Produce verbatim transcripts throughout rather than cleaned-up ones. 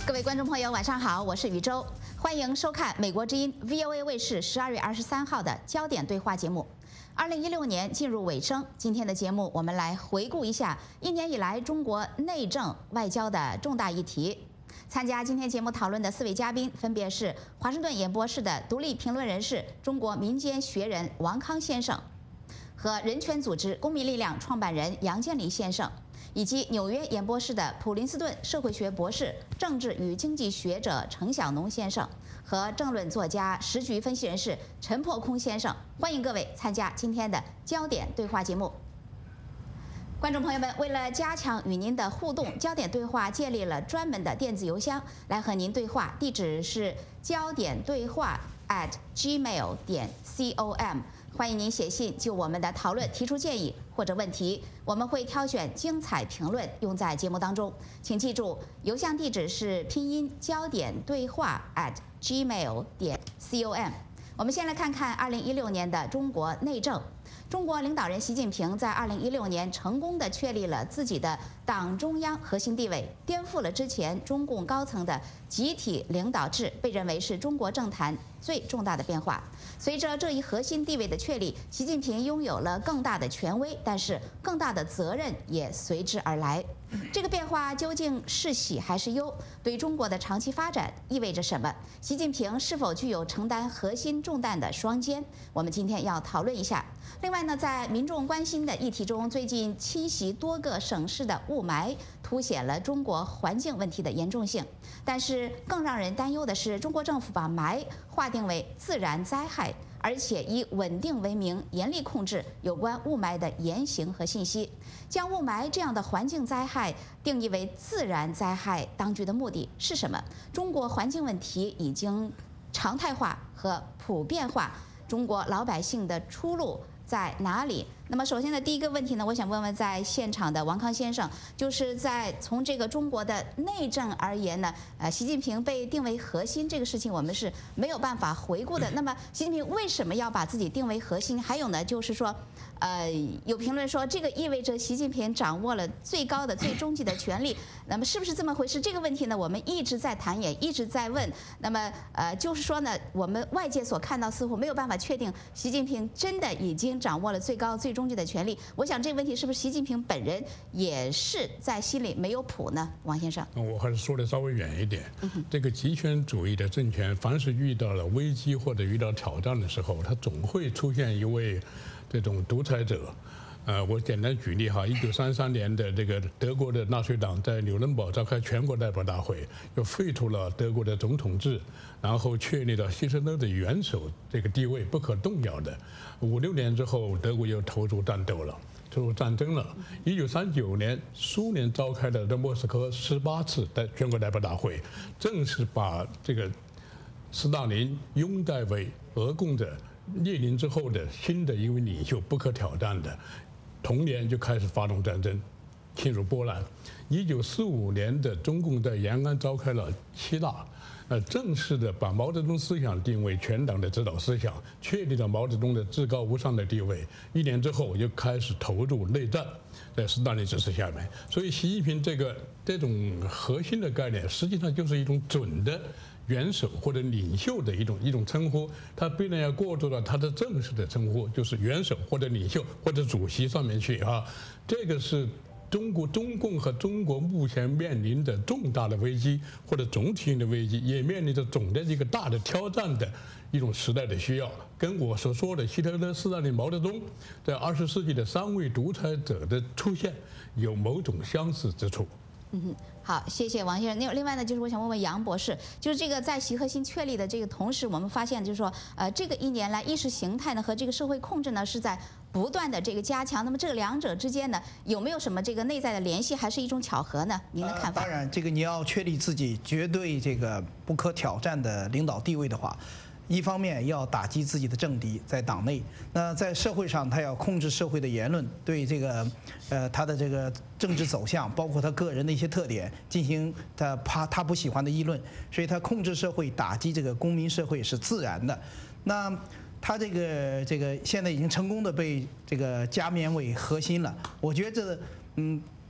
各位观众朋友，晚上好，我是宇宙，欢迎收看美国之音 V O A 卫视十二月二十三号的焦点对话节目。二零一六年进入尾声，今天的节目我们来回顾一下一年以来中国内政外交的重大议题。参加今天节目讨论的四位嘉宾分别是华盛顿演播室的独立评论人士、中国民间学人王康先生，和人权组织公民力量创办人杨建礼先生，以及纽约演播室的普林斯顿社会学博士、政治与经济学者程晓农先生，和政论作家、时局分析人士陈破空先生。欢迎各位参加今天的焦点对话节目。观众朋友们，为了加强与您的互动，焦点对话建立了专门的电子邮箱来和您对话，地址是焦点对话 at gmail 点 com。欢迎您写信就我们的讨论提出建议或者问题，我们会挑选精彩评论用在节目当中。请记住，邮箱地址是拼音焦点对话 at gmail 点 com。我们先来看看二零一六年的中国内政。中国领导人习近平在二零一六年成功地确立了自己的党中央核心地位，颠覆了之前中共高层的集体领导制，被认为是中国政坛最重大的变化。随着这一核心地位的确立，习近平拥有了更大的权威，但是更大的责任也随之而来。这个变化究竟是喜还是忧？对中国的长期发展意味着什么？习近平是否具有承担核心重担的双肩？我们今天要讨论一下。另外呢，在民众关心的议题中，最近侵袭多个省市的雾霾凸显了中国环境问题的严重性。但是更让人担忧的是，中国政府把霾划定为自然灾害，而且以稳定为名，严厉控制有关雾霾的言行和信息。将雾霾这样的环境灾害定义为自然灾害，当局的目的是什么？中国环境问题已经常态化和普遍化，中国老百姓的出路在哪里？那么首先的第一个问题呢，我想问问在现场的王康先生，就是在从这个中国的内政而言呢，呃，习近平被定为核心这个事情，我们是没有办法回顾的。那么习近平为什么要把自己定为核心？还有呢，就是说，呃，有评论说这个意味着习近平掌握了最高的、最终极的权力。那么是不是这么回事？这个问题呢，我们一直在谈，也一直在问。那么呃，就是说呢，我们外界所看到似乎没有办法确定习近平真的已经掌握了最高、最终极的权利。我想这个问题是不是习近平本人也是在心里没有谱呢？王先生， 我还是说的稍微远一点。这个极权主义的政权，凡是遇到了危机或者遇到挑战的时候，它总会出现一位这种独裁者。呃，我简单举例哈，一九三三年的这个德国的纳粹党在纽伦堡召开全国代表大会，又废除了德国的总统制，然后确立了希特勒的元首这个地位不可动摇的。五六年之后，德国又投入战斗了，投入战争了。一九三九年，苏联召开了在莫斯科十八次的全国代表大会，正式把这个斯大林拥戴为俄共的列宁之后的新的一位领袖，不可挑战的。同年就开始发动战争，侵入波兰。一九四五年的中共在延安召开了七大，呃，正式的把毛泽东思想定为全党的指导思想，确立了毛泽东的至高无上的地位。一年之后又开始投入内战，在斯大林指示下面。所以习近平这个这种核心的概念，实际上就是一种准的元首或者领袖的一种一种称呼，他必然要过渡到他的正式的称呼，就是元首或者领袖或者主席上面去啊。这个是中国中共和中国目前面临的重大的危机或者总体性的危机，也面临着总的一个大的挑战的一种时代的需要，跟我所说的希特勒、斯大林、毛泽东在二十世纪的三位独裁者的出现有某种相似之处。 嗯哼，好，谢谢王先生。另另外呢，就是我想问问杨博士，就是这个在习核心确立的这个同时，我们发现就是说，呃，这个一年来意识形态呢和这个社会控制呢是在不断的这个加强。那么这个两者之间呢有没有什么这个内在的联系，还是一种巧合呢？您的看法？ 呃、当然，这个你要确立自己绝对这个不可挑战的领导地位的话，一方面要打击自己的政敌，在党内；那在社会上，他要控制社会的言论，对这个，呃，他的这个政治走向，包括他个人的一些特点，进行他他他不喜欢的议论。所以，他控制社会、打击这个公民社会是自然的。那他这个这个现在已经成功的被这个加冕为核心了。我觉得这，嗯。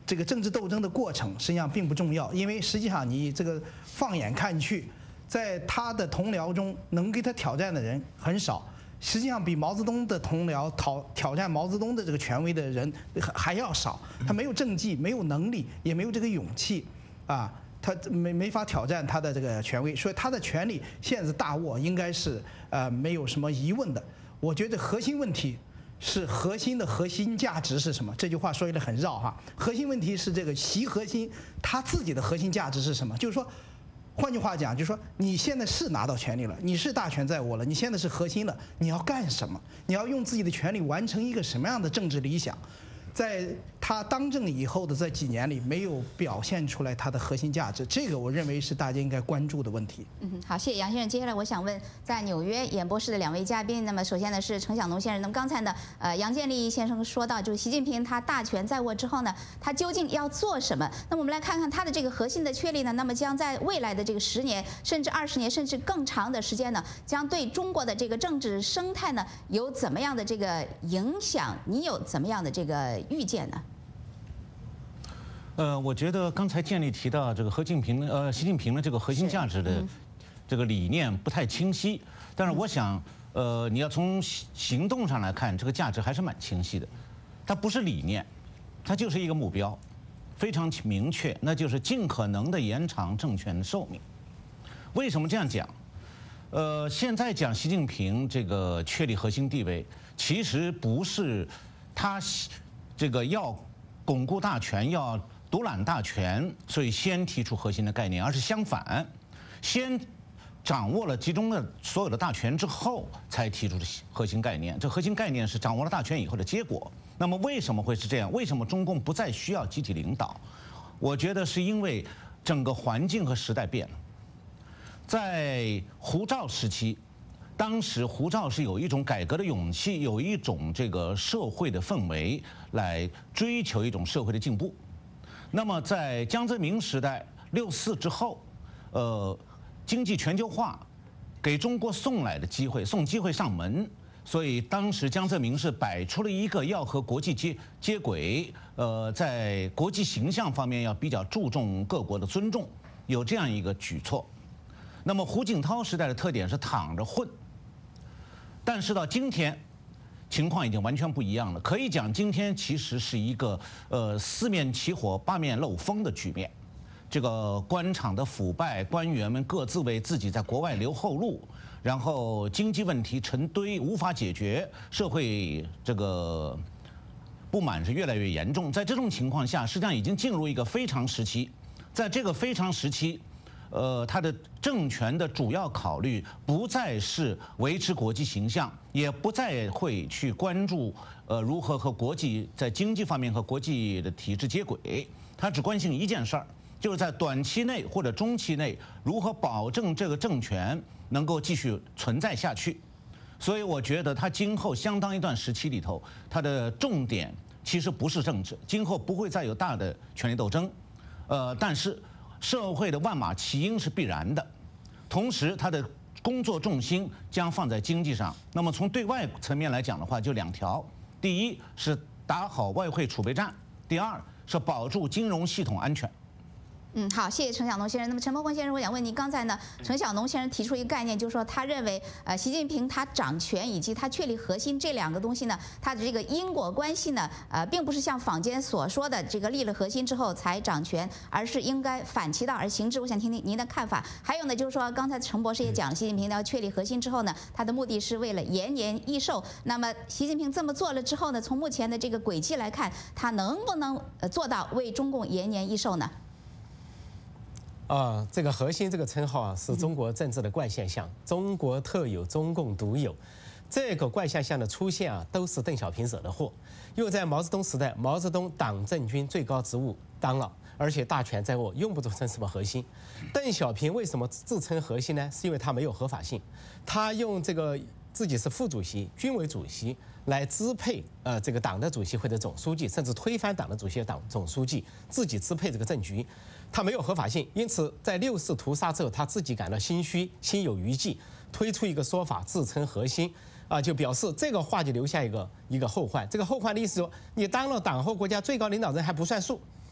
这个政治斗争的过程实际上并不重要，因为实际上你这个放眼看去，在他的同僚中能给他挑战的人很少。实际上比毛泽东的同僚挑挑战毛泽东的这个权威的人还还要少，他没有政绩，没有能力，也没有这个勇气，啊，他没没法挑战他的这个权威，所以他的权力现在大握，应该是呃没有什么疑问的。我觉得核心问题是核心的核心价值是什么？这句话说的很绕哈，核心问题是这个习核心他自己的核心价值是什么？就是说。换句话讲，就是说你现在是拿到权力了，你是大权在握了，你现在是核心了，你要干什么？你要用自己的权力完成一个什么样的政治理想？在他当政以后的这几年里，没有表现出来他的核心价值，这个我认为是大家应该关注的问题。 嗯，好，谢谢杨先生。接下来我想问，在纽约演播室的两位嘉宾，那么首先呢是程晓农先生。那么刚才呢，呃，杨建立先生说到，就是习近平他大权在握之后呢，他究竟要做什么？那么我们来看看他的这个核心的确立呢，那么将在未来的这个十年，甚至二十年，甚至更长的时间呢，将对中国的这个政治生态呢有怎么样的这个影响？你有怎么样的这个预见呢？ 呃，我觉得刚才建立提到这个何近平呃习近平的这个核心价值的这个理念不太清晰，但是我想，呃，你要从行动上来看，这个价值还是蛮清晰的。它不是理念，它就是一个目标，非常明确，那就是尽可能的延长政权的寿命。为什么这样讲？呃，现在讲习近平这个确立核心地位，其实不是他这个要巩固大权要。独揽大权，所以先提出核心的概念，而是相反，先掌握了集中的所有的大权之后，才提出的核心概念。这核心概念是掌握了大权以后的结果。那么为什么会是这样？为什么中共不再需要集体领导？我觉得是因为整个环境和时代变了。在胡赵时期，当时胡赵是有一种改革的勇气，有一种这个社会的氛围来追求一种社会的进步。那么在江泽民时代六四之后，呃，经济全球化给中国送来的机会，送机会上门，所以当时江泽民是摆出了一个要和国际接接轨，呃，在国际形象方面要比较注重各国的尊重，有这样一个举措。那么胡锦涛时代的特点是躺着混，但是到今天。情况已经完全不一样了，可以讲今天其实是一个呃四面起火八面漏风的局面。这个官场的腐败，官员们各自为自己在国外留后路，然后经济问题成堆无法解决，社会这个不满是越来越严重。在这种情况下，实际上已经进入一个非常时期，在这个非常时期。呃，他的政权的主要考虑不再是维持国际形象，也不再会去关注呃如何和国际在经济方面和国际的体制接轨，他只关心一件事儿，就是在短期内或者中期内如何保证这个政权能够继续存在下去。所以我觉得他今后相当一段时期里头，他的重点其实不是政治，今后不会再有大的权力斗争，呃，但是。社会的万马齐喑是必然的，同时他的工作重心将放在经济上。那么从对外层面来讲的话，就两条：第一是打好外汇储备战，第二是保住金融系统安全。 嗯，好，谢谢程晓农先生。那么陈伯宏先生，我想问您，刚才呢，程晓农先生提出一个概念，就是说他认为，呃，习近平他掌权以及他确立核心这两个东西呢，他的这个因果关系呢，呃，并不是像坊间所说的这个立了核心之后才掌权，而是应该反其道而行之。我想听听您的看法。还有呢，就是说刚才程博士也讲了，习近平要确立核心之后呢，他的目的是为了延年益寿。那么习近平这么做了之后呢，从目前的这个轨迹来看，他能不能呃做到为中共延年益寿呢？ 啊，这个核心这个称号啊，是中国政治的怪现象，中国特有，中共独有。这个怪现象的出现啊，都是邓小平惹的祸。又在毛泽东时代，毛泽东党政军最高职务当了，而且大权在握，用不着称什么核心。邓小平为什么自称核心呢？是因为他没有合法性，他用这个自己是副主席、军委主席来支配呃这个党的主席或者总书记，甚至推翻党的主席、党总书记，自己支配这个政局。他没有合法性，因此在六四屠杀之后，他自己感到心虚，心有余悸，推出一个说法，自称核心，啊，就表示这个话就留下一个一个后患。这个后患的意思说，你当了党和国家最高领导人还不算数，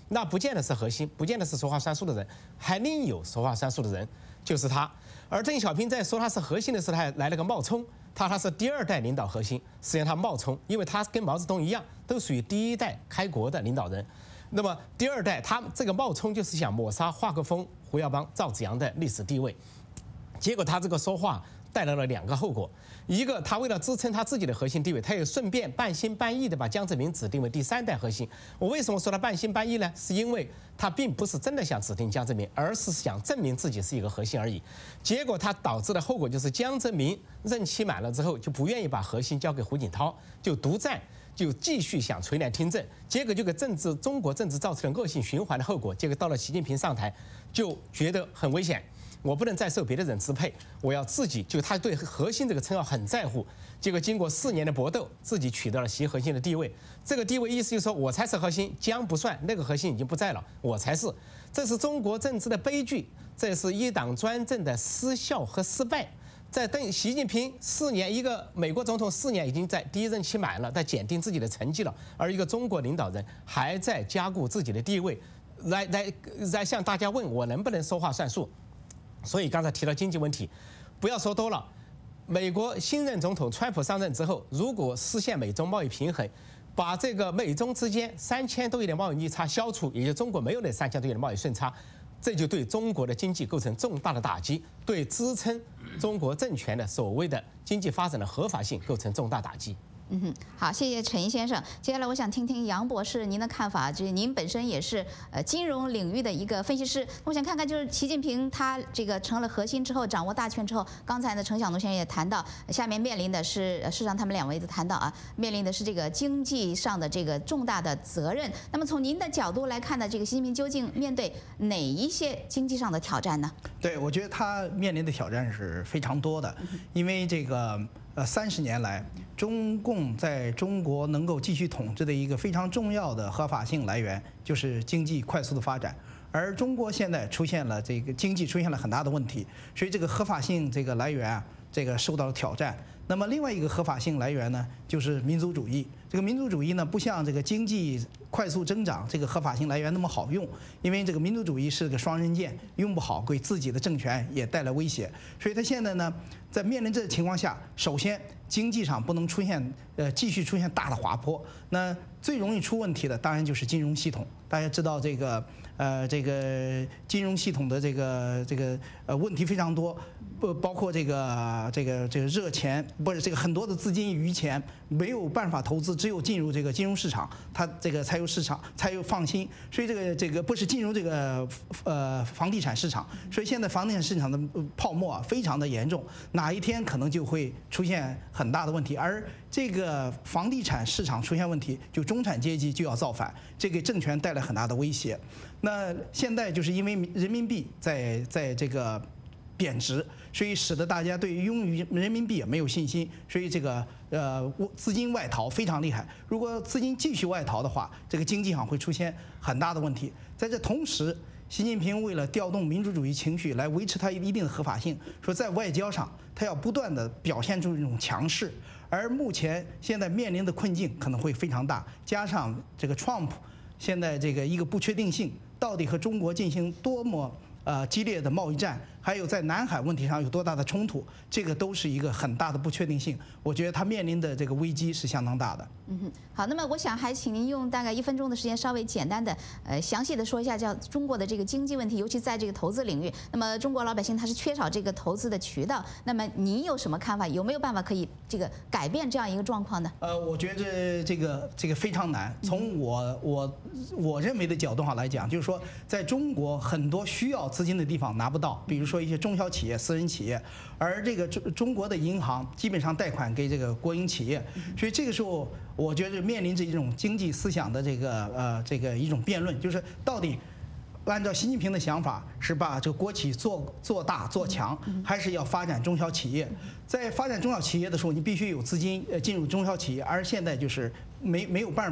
那不见得是核心，不见得是说话算数的人，还另有说话算数的人，就是他。而邓小平在说他是核心的时候，他还来了个冒充，他他是第二代领导核心，实际上他冒充，因为他跟毛泽东一样，都属于第一代开国的领导人。那么第二代，他这个冒充就是想抹杀华国锋、胡耀邦、赵紫阳的历史地位，结果他这个说话带来了两个后果。一个，他为了支撑他自己的核心地位，他也顺便半心半意的把江泽民指定为第三代核心。我为什么说他半心半意呢？是因为他并不是真的想指定江泽民，而是想证明自己是一个核心而已。结果他导致的后果就是江泽民任期满了之后就不愿意把核心交给胡锦涛，就独占，就继续想垂帘听政，结果就给政治中国政治造成了恶性循环的后果。结果到了习近平上台，就觉得很危险。我不能再受别的人支配，我要自己，就他对核心这个称号很在乎。结果经过四年的搏斗，自己取得了习核心的地位。这个地位意思就是说我才是核心，江不算，那个核心已经不在了，我才是。这是中国政治的悲剧，这是一党专政的失效和失败。在邓习近平四年，一个美国总统四年已经在第一任期满了，在检定自己的成绩了，而一个中国领导人还在加固自己的地位，来来来向大家问我能不能说话算数。所以刚才提到经济问题，不要说多了。美国新任总统川普上任之后，如果实现美中贸易平衡，把这个美中之间三千多亿的贸易逆差消除，也就中国没有那三千多亿的贸易顺差，这就对中国的经济构成重大的打击，对支撑中国政权的所谓的经济发展的合法性构成重大打击。 嗯哼，好，谢谢陈先生。接下来我想听听杨博士您的看法，就是您本身也是呃金融领域的一个分析师，我想看看就是习近平他这个成了核心之后，掌握大权之后，刚才呢陈晓农先生也谈到，下面面临的是，事实上他们两位都谈到啊，面临的是这个经济上的这个重大的责任。那么从您的角度来看呢，这个习近平究竟面对哪一些经济上的挑战呢？ 对，我觉得他面临的挑战是非常多的，因为这个。呃，三十年来，中共在中国能够继续统治的一个非常重要的合法性来源，就是经济快速的发展。而中国现在出现了这个经济出现了很大的问题，所以这个合法性这个来源啊，这个受到了挑战。那么另外一个合法性来源呢，就是民族主义。这个民族主义呢，不像这个经济快速增长这个合法性来源那么好用，因为这个民族主义是个双刃剑，用不好给自己的政权也带来威胁。所以他现在呢，在面临这个情况下，首先经济上不能出现呃继续出现大的滑坡。那最容易出问题的当然就是金融系统。大家知道这个呃这个金融系统的这个这个呃问题非常多，不包括这个这个这个热钱，不是这个很多的资金余钱没有办法投资，只有进入这个金融市场，它这个才有市场才有放心。所以这个这个不是进入这个呃房地产市场，所以现在房地产市场的泡沫啊非常的严重，哪一天可能就会出现很大的问题。而这个房地产市场出现问题，就中产阶级就要造反，这给政权带来很大的威胁。那现在就是因为人民币在在这个贬值，所以使得大家对于用于人民币也没有信心，所以这个呃资金外逃非常厉害。如果资金继续外逃的话，这个经济上会出现很大的问题。在这同时，习近平为了调动民主主义情绪来维持他一定的合法性，说在外交上他要不断的表现出一种强势。而目前现在面临的困境可能会非常大，加上这个 Trump 现在这个一个不确定性，到底和中国进行多么呃激烈的贸易战，还有在南海问题上有多大的冲突，这个都是一个很大的不确定性。我觉得他面临的这个危机是相当大的。 嗯哼，好，那么我想还请您用大概一分钟的时间，稍微简单的呃详细的说一下，叫中国的这个经济问题，尤其在这个投资领域。那么中国老百姓他是缺少这个投资的渠道，那么你有什么看法？有没有办法可以这个改变这样一个状况呢？ 呃，我觉得这个这个非常难。从我我我认为的角度上来讲，就是说在中国很多需要资金的地方拿不到，比如说一些中小企业、私人企业，而这个中中国的银行基本上贷款给这个国营企业，所以这个时候我觉得面临着一种经济思想的这个呃这个一种辩论，就是到底按照习近平的想法是把这个国企做做大做强，还是要发展中小企业？在发展中小企业的时候，你必须有资金呃进入中小企业，而现在就是没没有办法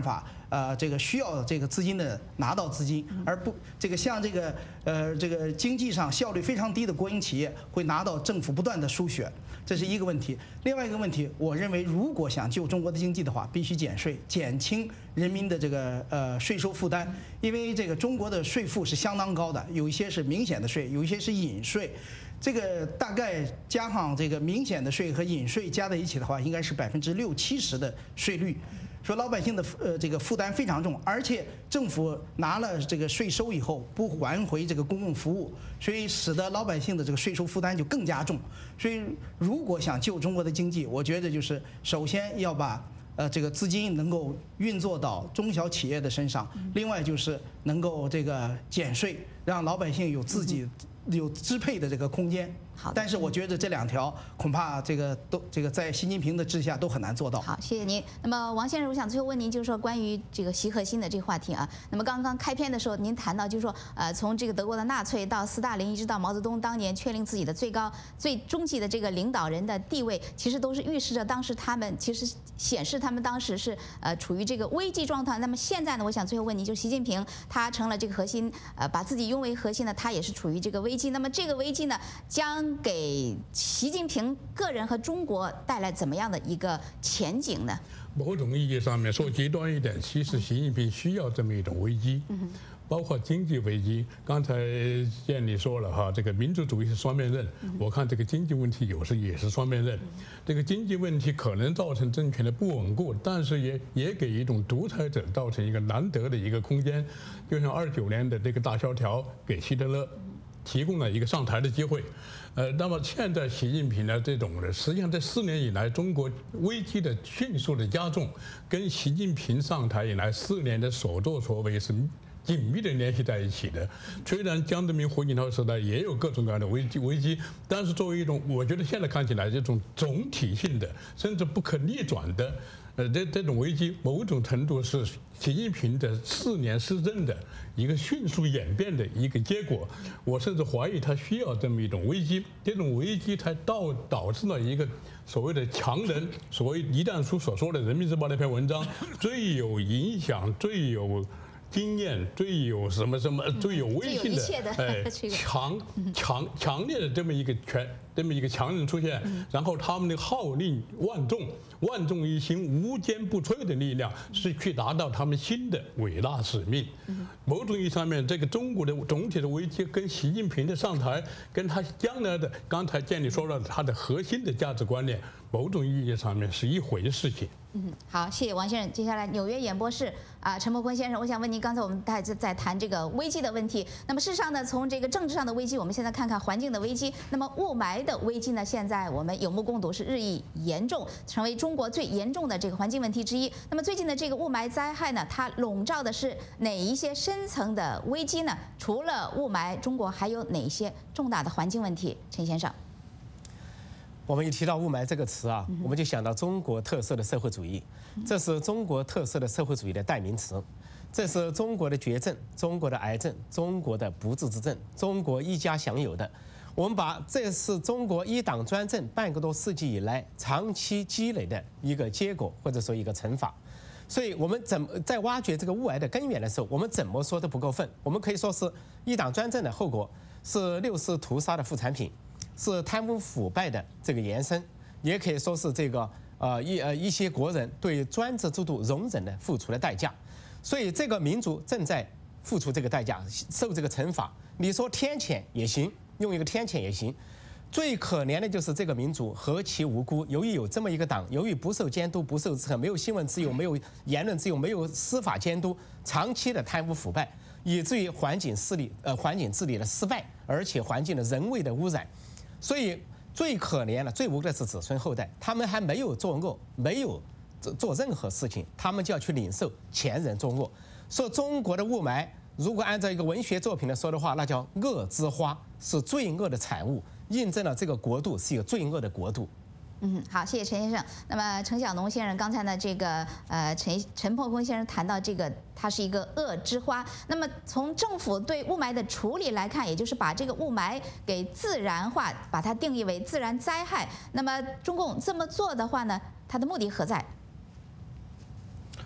呃这个需要这个资金的拿到资金，而不这个像这个呃这个经济上效率非常低的国营企业会拿到政府不断的输血，这是一个问题。另外一个问题，我认为如果想救中国的经济的话，必须减税，减轻人民的这个呃税收负担，因为这个中国的税负是相当高的，有一些是明显的税，有一些是隐税。这个大概加上这个明显的税和隐税加在一起的话，应该是百分之六七十的税率，说老百姓的呃这个负担非常重，而且政府拿了这个税收以后不还回这个公共服务，所以使得老百姓的这个税收负担就更加重。所以如果想救中国的经济，我觉得就是首先要把呃这个资金能够运作到中小企业的身上，另外就是能够这个减税，让老百姓有自己有支配的这个空间。 好， 但是我觉得这两条恐怕这个都这个在习近平的治下都很难做到。 好，谢谢您。那么王先生，我想最后问您，就是说关于这个习核心的这个话题啊。那么刚刚开篇的时候，您谈到就是说，呃，从这个德国的纳粹到斯大林，一直到毛泽东当年确立自己的最高、最终极的这个领导人的地位，其实都是预示着当时他们其实显示他们当时是呃处于这个危机状态。那么现在呢，我想最后问您，就习近平他成了这个核心，呃，把自己拥为核心呢，他也是处于这个危机。那么这个危机呢，将给习近平个人和中国带来怎么样的一个前景呢？ 某种意义上面说极端一点，其实习近平需要这么一种危机，包括经济危机。刚才建立说了哈，这个民族主义是双面刃，我看这个经济问题有时也是双面刃。这个经济问题可能造成政权的不稳固，但是也也给一种独裁者造成一个难得的一个空间，就像二九年的这个大萧条给希特勒提供了一个上台的机会，呃，那么现在习近平呢这种的，实际上这四年以来，中国危机的迅速的加重，跟习近平上台以来四年的所作所为是紧密的联系在一起的。虽然江泽民、胡锦涛时代也有各种各样的危机危机，但是作为一种，我觉得现在看起来这种总体性的，甚至不可逆转的。呃，这这种危机，某种程度是习近平的四年施政的一个迅速演变的一个结果。我甚至怀疑他需要这么一种危机，这种危机才导导致了一个所谓的强人，所谓李诞书所说的《人民日报》那篇文章，最有影响、最有经验、最有什么什么、最有威信的，哎，强强强烈的这么一个权。这么一个强人出现，然后他们的号令万众、万众一心、无坚不摧的力量，是去达到他们新的伟大使命。某种意义上面，这个中国的总体的危机跟习近平的上台，跟他将来的刚才建立说了他的核心的价值观念，某种意义上面是一回事情。 嗯，好，谢谢王先生。接下来，纽约演播室啊，陈伯坤先生，我想问您，刚才我们在在谈这个危机的问题。那么事实上呢，从这个政治上的危机，我们现在看看环境的危机。那么雾霾的危机呢，现在我们有目共睹，是日益严重，成为中国最严重的这个环境问题之一。那么最近的这个雾霾灾害呢，它笼罩的是哪一些深层的危机呢？除了雾霾，中国还有哪些重大的环境问题？陈先生。 我们一提到雾霾这个词啊，我们就想到中国特色的社会主义，这是中国特色的社会主义的代名词，这是中国的绝症、中国的癌症、中国的不治之症、中国一家享有的。我们把这是中国一党专政半个多世纪以来长期积累的一个结果，或者说一个惩罚。所以我们怎么在挖掘这个雾霾的根源的时候，我们怎么说都不够分。我们可以说是一党专政的后果，是六四屠杀的副产品。是贪污腐败的这个延伸，也可以说是这个呃一呃一些国人对专制制度容忍的付出的代价，所以这个民族正在付出这个代价，受这个惩罚。你说天谴也行，用一个天谴也行。最可怜的就是这个民族何其无辜，由于有这么一个党，由于不受监督、不受制衡，没有新闻自由、没有言论自由、没有司法监督，长期的贪污腐败，以至于环境治理呃环境治理的失败，而且环境的人为的污染。所以最可怜的、最无辜的是子孙后代，他们还没有作恶，没有做任何事情，他们就要去领受前人作恶。说中国的雾霾，如果按照一个文学作品来说的话，那叫恶之花，是罪恶的产物，印证了这个国度是一个罪恶的国度。 嗯，好，谢谢陈先生。那么陈晓农先生刚才呢，这个呃陈陈伯坤先生谈到这个，它是一个恶之花。那么从政府对雾霾的处理来看，也就是把这个雾霾给自然化，把它定义为自然灾害。那么中共这么做的话呢，它的目的何在？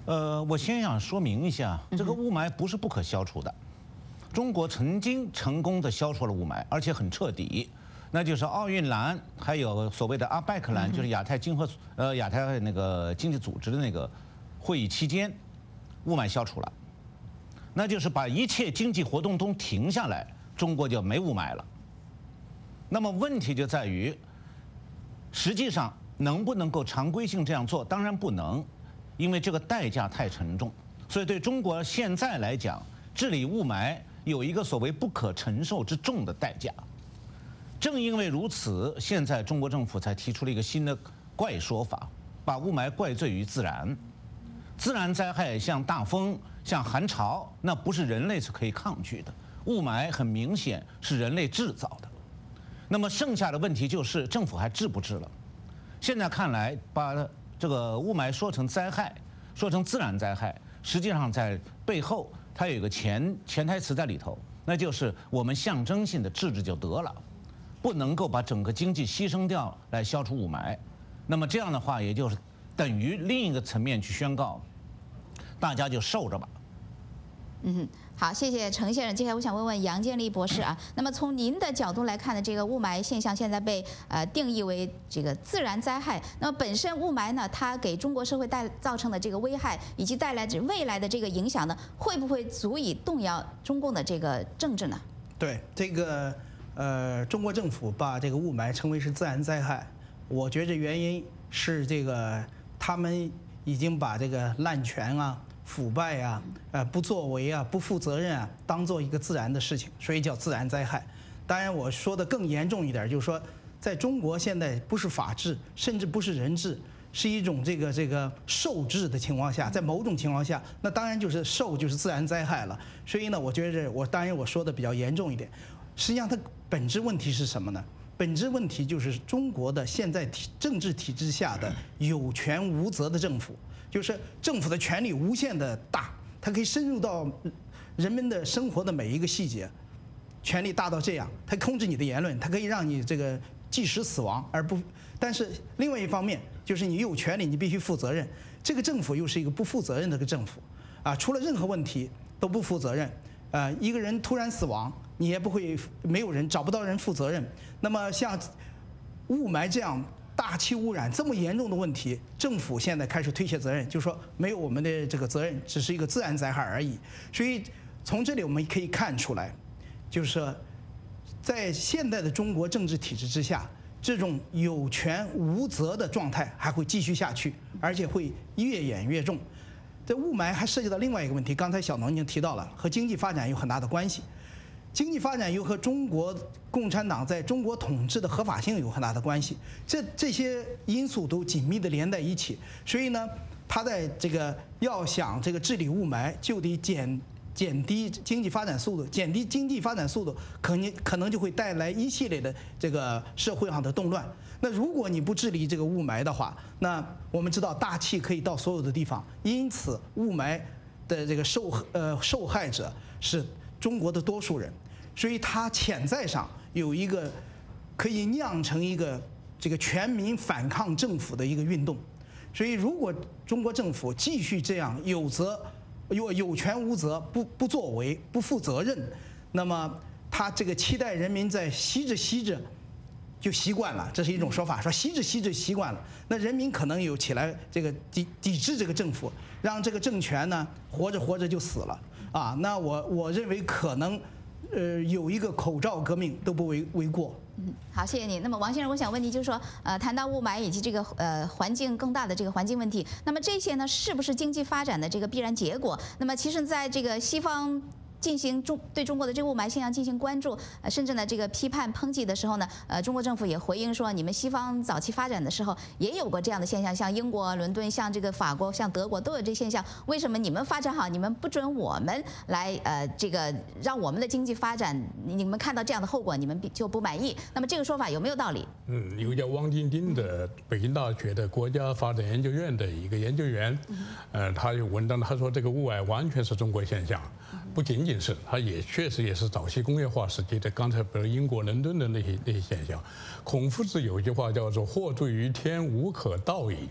呃，我先想说明一下，这个雾霾不是不可消除的。中国曾经成功的消除了雾霾，而且很彻底。那就是奥运蓝，还有所谓的阿贝克蓝，就是亚太经合呃亚太那个经济组织的那个会议期间，雾霾消除了。那就是把一切经济活动都停下来，中国就没雾霾了。那么问题就在于，实际上能不能够常规性这样做？当然不能，因为这个代价太沉重。所以对中国现在来讲，治理雾霾有一个所谓不可承受之重的代价。正因为如此，现在中国政府才提出了一个新的怪说法，把雾霾怪罪于自然。自然灾害像大风、像寒潮，那不是人类是可以抗拒的。雾霾很明显是人类制造的。那么剩下的问题就是政府还治不治了？现在看来，把这个雾霾说成灾害，说成自然灾害，实际上在背后它有一个潜潜台词在里头，那就是我们象征性的治治就得了。不能够把整个经济牺牲掉来消除雾霾，那么这样的话，也就是等于另一个层面去宣告，大家就受着吧。 嗯，好，谢谢程先生。接下来我想问问杨建立博士啊，那么从您的角度来看的这个雾霾现象，现在被呃定义为这个自然灾害。那么本身雾霾呢，它给中国社会带造成的这个危害，以及带来这未来的这个影响呢，会不会足以动摇中共的这个政治呢？ 对这个。呃，中国政府把这个雾霾称为是自然灾害，我觉着原因是这个他们已经把这个滥权啊、腐败啊、呃不作为啊、不负责任啊，当做一个自然的事情，所以叫自然灾害。当然，我说的更严重一点，就是说，在中国现在不是法治，甚至不是人治，是一种这个这个兽治的情况下，在某种情况下，那当然就是兽就是自然灾害了。所以呢，我觉得我当然我说的比较严重一点。实际上，它本质问题是什么呢？本质问题就是中国的现在体政治体制下的有权无责的政府，就是政府的权力无限的大，它可以深入到人们的生活的每一个细节，权力大到这样，它控制你的言论，它可以让你这个即时死亡，而不。但是另外一方面，就是你有权利，你必须负责任。这个政府又是一个不负责任的个政府，啊，出了任何问题都不负责任。呃，一个人突然死亡，你也不会没有人找不到人负责任。那么像雾霾这样大气污染这么严重的问题，政府现在开始推卸责任，就说没有我们的这个责任，只是一个自然灾害而已。所以从这里我们可以看出来，就是说在现代的中国政治体制之下，这种有权无责的状态还会继续下去，而且会越演越重。这雾霾还涉及到另外一个问题，刚才小农已经提到了，和经济发展有很大的关系。经济发展又和中国共产党在中国统治的合法性有很大的关系，这这些因素都紧密的连在一起。所以呢，他在这个要想这个治理雾霾，就得减减低经济发展速度，减低经济发展速度，可能可能就会带来一系列的这个社会上的动乱。那如果你不治理这个雾霾的话，那我们知道大气可以到所有的地方，因此雾霾的这个受呃受害者是中国的多数人，所以它潜在上有一个可以酿成一个这个全民反抗政府的一个运动。所以如果中国政府继续这样有责有有权无责，不不作为，不负责任，那么他这个期待人民在吸着吸着就习惯了，这是一种说法，说吸着吸着习惯了，那人民可能有起来这个抵抵制这个政府，让这个政权呢活着活着就死了啊。那我我认为可能，呃，有一个口罩革命都不为为过。 嗯，好，谢谢你。那么王先生，我想问你，就是说，呃，谈到雾霾以及这个呃环境更大的这个环境问题，那么这些呢，是不是经济发展的这个必然结果？那么其实在这个西方进行中对中国的这个雾霾现象进行关注，呃，甚至呢这个批判抨击的时候呢，呃，中国政府也回应说，你们西方早期发展的时候也有过这样的现象，像英国伦敦、像这个法国、像德国都有这现象，为什么你们发展好，你们不准我们来呃这个让我们的经济发展？你们看到这样的后果，你们就不满意？那么这个说法有没有道理？ 嗯，有个叫汪晶晶的北京大学的国家发展研究院的一个研究员，呃，他有文章，他说这个雾霾完全是中国现象，不仅仅是，它也确实也是早期工业化时期的，刚才比如英国伦敦的那些那些现象。孔夫子有一句话叫做“祸罪于天，无可道矣”，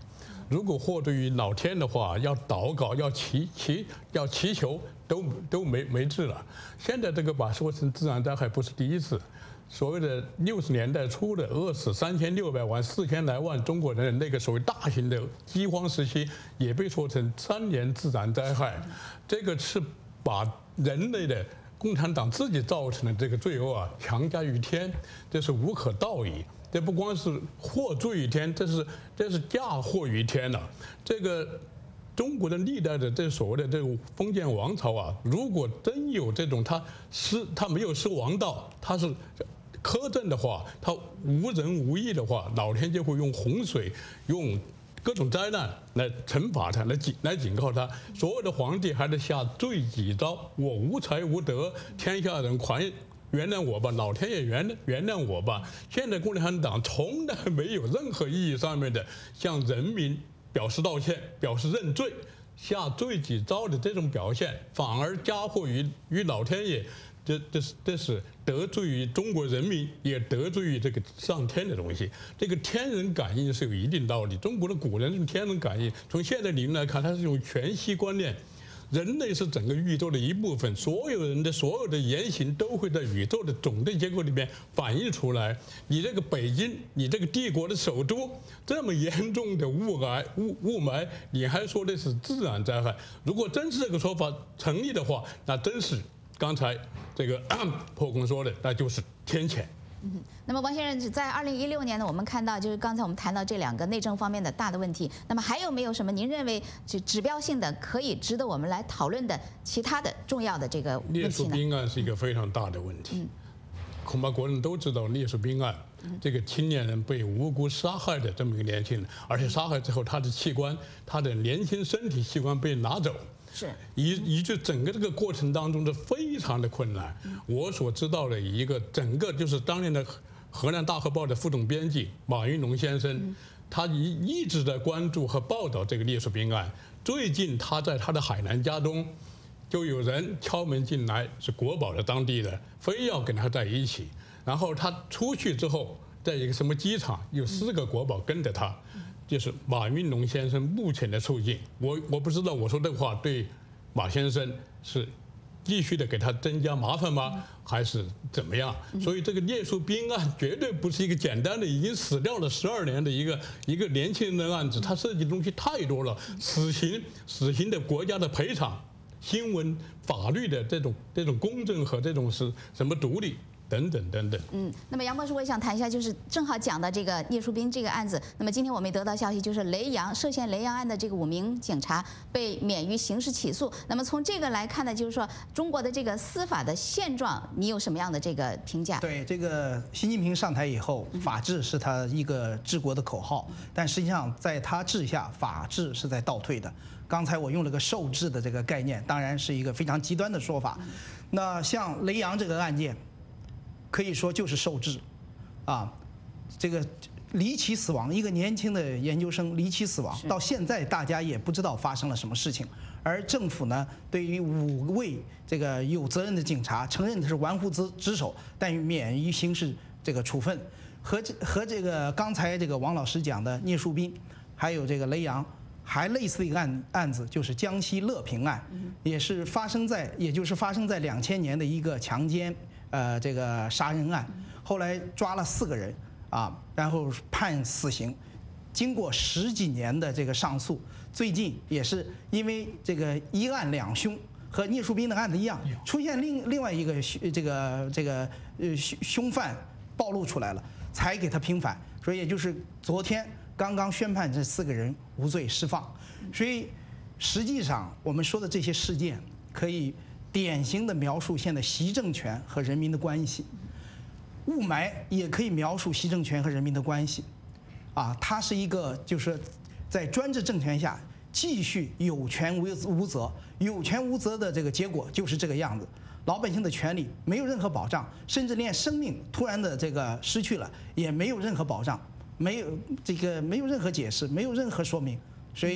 如果获罪于老天的话，要祷告，要祈祈要祈求，都都没没治了。现在这个把说成自然灾害不是第一次。所谓的六十年代初的饿死三千六百万、四千来万中国人的那个所谓大型的饥荒时期，也被说成三年自然灾害。这个是把人类的共产党自己造成的这个罪恶啊强加于天，这是无可道矣。这不光是祸罪于天，这是这是嫁祸于天了。这个中国的历代的这所谓的这种封建王朝啊，如果真有这种他失他没有失王道，他是苛政的话，他无仁无义的话，老天就会用洪水，用各种灾难来惩罚他，来警来警告他。所有的皇帝还得下罪己诏：我无才无德，天下人宽原谅我吧，老天爷原谅原谅我吧。现在共产党从来没有任何意义上面的向人民表示道歉、表示认罪、下罪己诏的这种表现，反而加祸于于老天爷。这这是这是得罪于中国人民，也得罪于这个上天的东西。这个天人感应是有一定道理。中国的古人用天人感应，从现代理论来看，它是一种全息观念。人类是整个宇宙的一部分，所有人的所有的言行都会在宇宙的总的结构里面反映出来。你这个北京，你这个帝国的首都，这么严重的雾霾雾雾霾，你还说的是自然灾害？如果真是这个说法成立的话，那真是。刚才这个破空说的，那就是天谴。 嗯，那么王先生在二零一六年呢，我们看到就是刚才我们谈到这两个内政方面的大的问题，那么还有没有什么您认为是指标性的，可以值得我们来讨论的其他的重要的这个问题呢？ 聂树斌案是一个非常大的问题，嗯、恐怕国人都知道聂树斌案，嗯、这个青年人被无辜杀害的这么一个年轻人，而且杀害之后他的器官，他的年轻身体器官被拿走。 是， 以以致整个这个过程当中是非常的困难。我所知道的一个整个就是当年的河南大河报的副总编辑马云龙先生，他一一直在关注和报道这个聂树斌案。最近他在他的海南家中，就有人敲门进来，是国保的当地的，非要跟他在一起。然后他出去之后，在一个什么机场，有四个国保跟着他。就是马云龙先生目前的处境，我我不知道我说这话对马先生是继续的给他增加麻烦吗，还是怎么样？所以这个聂树斌案绝对不是一个简单的已经死掉了十二年的一个一个年轻人的案子，它涉及的东西太多了，死刑、死刑的国家的赔偿、新闻、法律的这种这种公正和这种是什么独立。等等等等。 嗯，那么杨博士，我也想谈一下，就是正好讲的这个聂树斌这个案子。那么今天我们也得到消息，就是雷洋涉嫌雷洋案的这个五名警察被免于刑事起诉。那么从这个来看呢，就是说中国的这个司法的现状，你有什么样的这个评价？ 对，这个习近平上台以后，法治是他一个治国的口号，但实际上在他治下，法治是在倒退的。刚才我用了个受制的这个概念，当然是一个非常极端的说法。那像雷洋这个案件。可以说就是受制，啊，这个离奇死亡，一个年轻的研究生离奇死亡，到现在大家也不知道发生了什么事情，而政府呢，对于五位这个有责任的警察，承认他是玩忽职职守，但免于刑事这个处分，和和这个刚才这个王老师讲的聂树斌，还有这个雷洋。还类似的一个案案子，就是江西乐平案，也是发生在，也就是发生在两千年的一个强奸，呃，这个杀人案，后来抓了四个人，啊，然后判死刑，经过十几年的这个上诉，最近也是因为这个一案两凶，和聂树斌的案子一样，出现另另外一个这个这个呃凶凶犯暴露出来了，才给他平反，所以也就是昨天。刚刚宣判这四个人无罪释放，所以实际上我们说的这些事件，可以典型的描述现在习政权和人民的关系。雾霾也可以描述习政权和人民的关系，啊，它是一个就是在专制政权下继续有权无无责，有权无责的这个结果就是这个样子。老百姓的权利没有任何保障，甚至连生命突然的这个失去了也没有任何保障。没有这个没有任何解释，没有任何说明，所以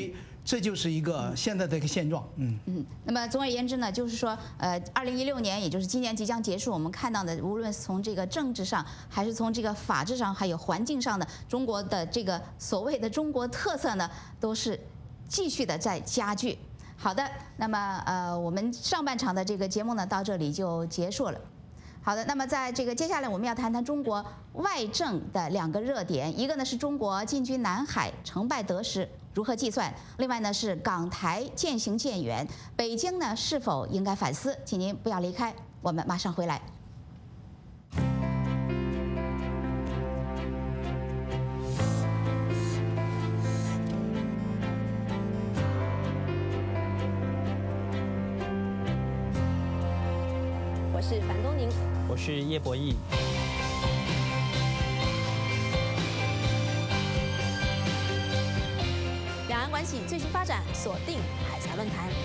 这就是一个现在的一个现状。嗯嗯。那么总而言之呢，就是说，呃，二零一六年，也就是今年即将结束，我们看到的，无论是从这个政治上，还是从这个法治上，还有环境上的，中国的这个所谓的中国特色呢，都是继续的在加剧。好的，那么呃，我们上半场的这个节目呢，到这里就结束了。好的，那么在这个接下来我们要谈谈中国外政的两个热点，一个呢是中国进军南海成败得失如何计算，另外呢是港台渐行渐远，北京呢是否应该反思？请您不要离开，我们马上回来。 我是樊东宁， 我是叶博弈。 两岸关系最新发展，锁定海峡论坛。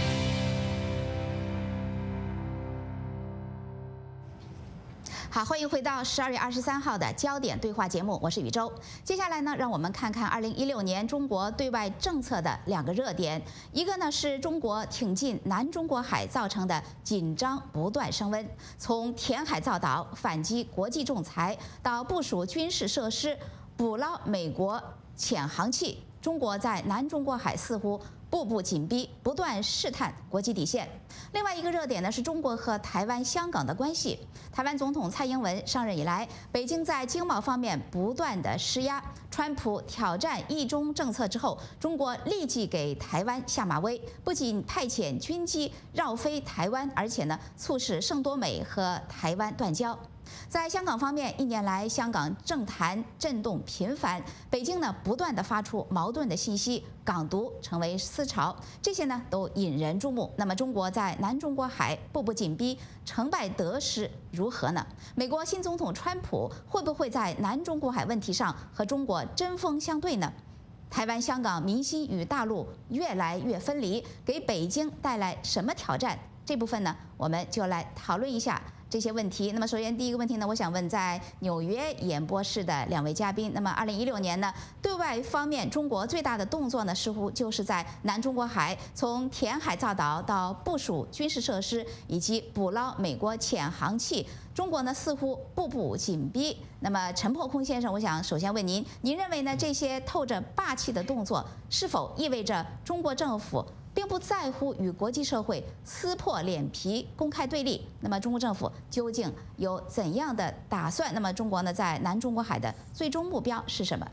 好，欢迎回到十二月二十三号的焦点对话节目，我是宇宙。接下来呢，让我们看看二零一六年中国对外政策的两个热点，一个呢是中国挺进南中国海造成的紧张不断升温，从填海造岛、反击国际仲裁到部署军事设施、捕捞美国潜航器，中国在南中国海似乎步步紧逼，不断试探国际底线。另外一个热点呢是中国和台湾、香港的关系。台湾总统蔡英文上任以来，北京在经贸方面不断的施压。川普挑战一中政策之后，中国立即给台湾下马威，不仅派遣军机绕飞台湾，而且呢促使圣多美和台湾断交。在香港方面，一年来香港政坛震动频繁，北京呢不断的发出矛盾的信息，港独成为思潮，这些呢都引人注目。那么中国在南中国海步步紧逼，成败得失如何呢？美国新总统川普会不会在南中国海问题上和中国针锋相对呢？台湾、香港民心与大陆越来越分离，给北京带来什么挑战？这部分呢，我们就来讨论一下这些问题。那么，首先第一个问题呢，我想问在纽约演播室的两位嘉宾。那么，二零一六年呢，对外方面，中国最大的动作呢，似乎就是在南中国海，从填海造岛到部署军事设施以及捕捞美国潜航器，中国呢似乎步步紧逼。那么，陈破空先生，我想首先问您，您认为呢这些透着霸气的动作，是否意味着中国政府并不在乎与国际社会撕破脸皮、公开对立？那么中国政府究竟有怎样的打算？那么中国呢，在南中国海的最终目标是什么？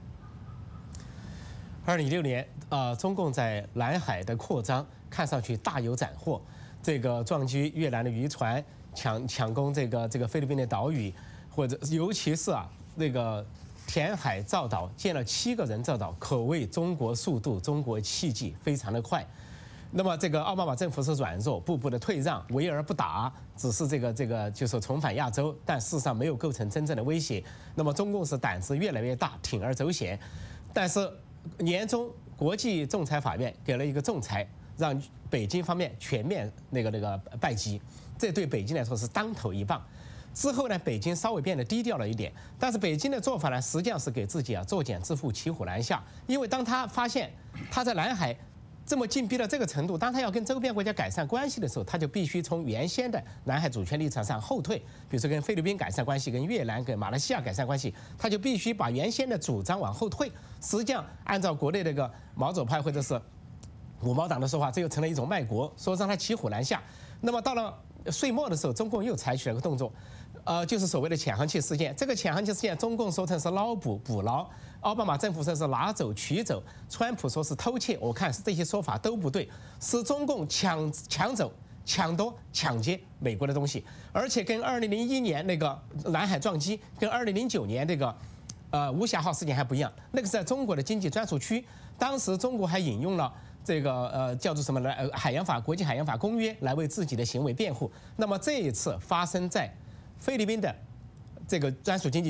二零一六年，呃，中共在南海的扩张看上去大有斩获，这个撞击越南的渔船，抢抢攻这个这个菲律宾的岛屿，或者尤其是啊那个填海造岛，建了七个人造岛，可谓中国速度、中国奇迹，非常的快。那么这个奥巴马政府是软弱，步步的退让，围而不打，只是这个这个就是重返亚洲，但事实上没有构成真正的威胁。那么中共是胆子越来越大，铤而走险。但是年中国际仲裁法院给了一个仲裁，让北京方面全面那个那个败绩，这对北京来说是当头一棒。之后呢，北京稍微变得低调了一点，但是北京的做法呢，实际上是给自己啊作茧自缚、骑虎难下。因为当他发现他在南海这么禁闭到这个程度，当他要跟周边国家改善关系的时候，他就必须从原先的南海主权立场上后退。比如说跟菲律宾改善关系、跟越南、跟马来西亚改善关系，他就必须把原先的主张往后退。实际上，按照国内那个毛左派或者是五毛党的说法，这又成了一种卖国，说让他骑虎难下。那么到了岁末的时候，中共又采取了个动作。呃，就是所谓的潜航器事件。这个潜航器事件，中共说成是捞捕、捕捞，奥巴马政府说是拿走、取走，川普说是偷窃。我看这些说法都不对，是中共抢抢走、抢夺、抢劫美国的东西，而且跟二零零一年那个南海撞击，跟二零零九年那个呃无暇号事件还不一样。那个是在中国的经济专属区，当时中国还引用了这个呃叫做什么来呃海洋法、国际海洋法公约来为自己的行为辩护。那么这一次发生在菲律宾的这个专属经济区，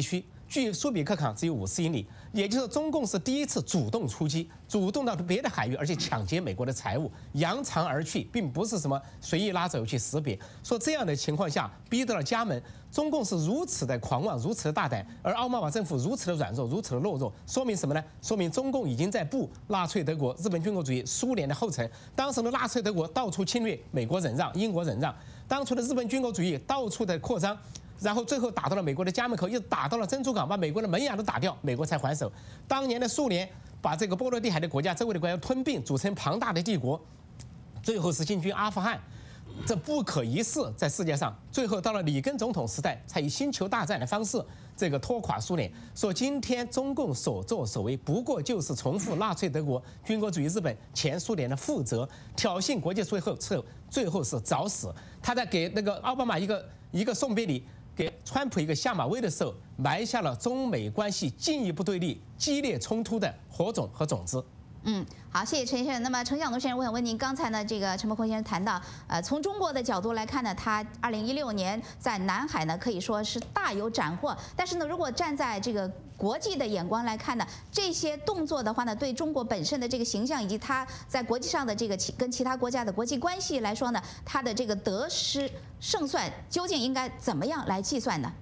距苏比克港只有五十英里，也就是中共是第一次主动出击，主动到别的海域，而且抢劫美国的财物，扬长而去，并不是什么随意拉走去识别。说这样的情况下，逼到了家门，中共是如此的狂妄，如此的大胆，而奥巴马政府如此的软弱，如此的懦弱，说明什么呢？说明中共已经在步纳粹德国、日本军国主义、苏联的后尘。当时的纳粹德国到处侵略，美国忍让，英国忍让；当初的日本军国主义到处的扩张。然后最后打到了美国的家门口，一直打到了珍珠港，把美国的门牙都打掉，美国才还手。当年的苏联把这个波罗的海的国家、周围的国家吞并，组成庞大的帝国，最后是进军阿富汗，这不可一世，在世界上。最后到了里根总统时代，才以星球大战的方式这个拖垮苏联。说今天中共所作所为，不过就是重复纳粹德国、军国主义日本、前苏联的覆辙，挑衅国际最后最后最后是找死。他在给那个奥巴马一个一个送别礼。给川普一个下马威的时候，埋下了中美关系进一步对立、激烈冲突的火种和种子。 嗯，好，谢谢陈先生。那么陈晓东先生，我想问您，刚才呢，这个陈伯坤先生谈到，呃，从中国的角度来看呢，他二零一六年在南海呢可以说是大有斩获。但是呢，如果站在这个国际的眼光来看呢，这些动作的话呢，对中国本身的这个形象以及它在国际上的这个其跟其他国家的国际关系来说呢，它的这个得失胜算究竟应该怎么样来计算呢？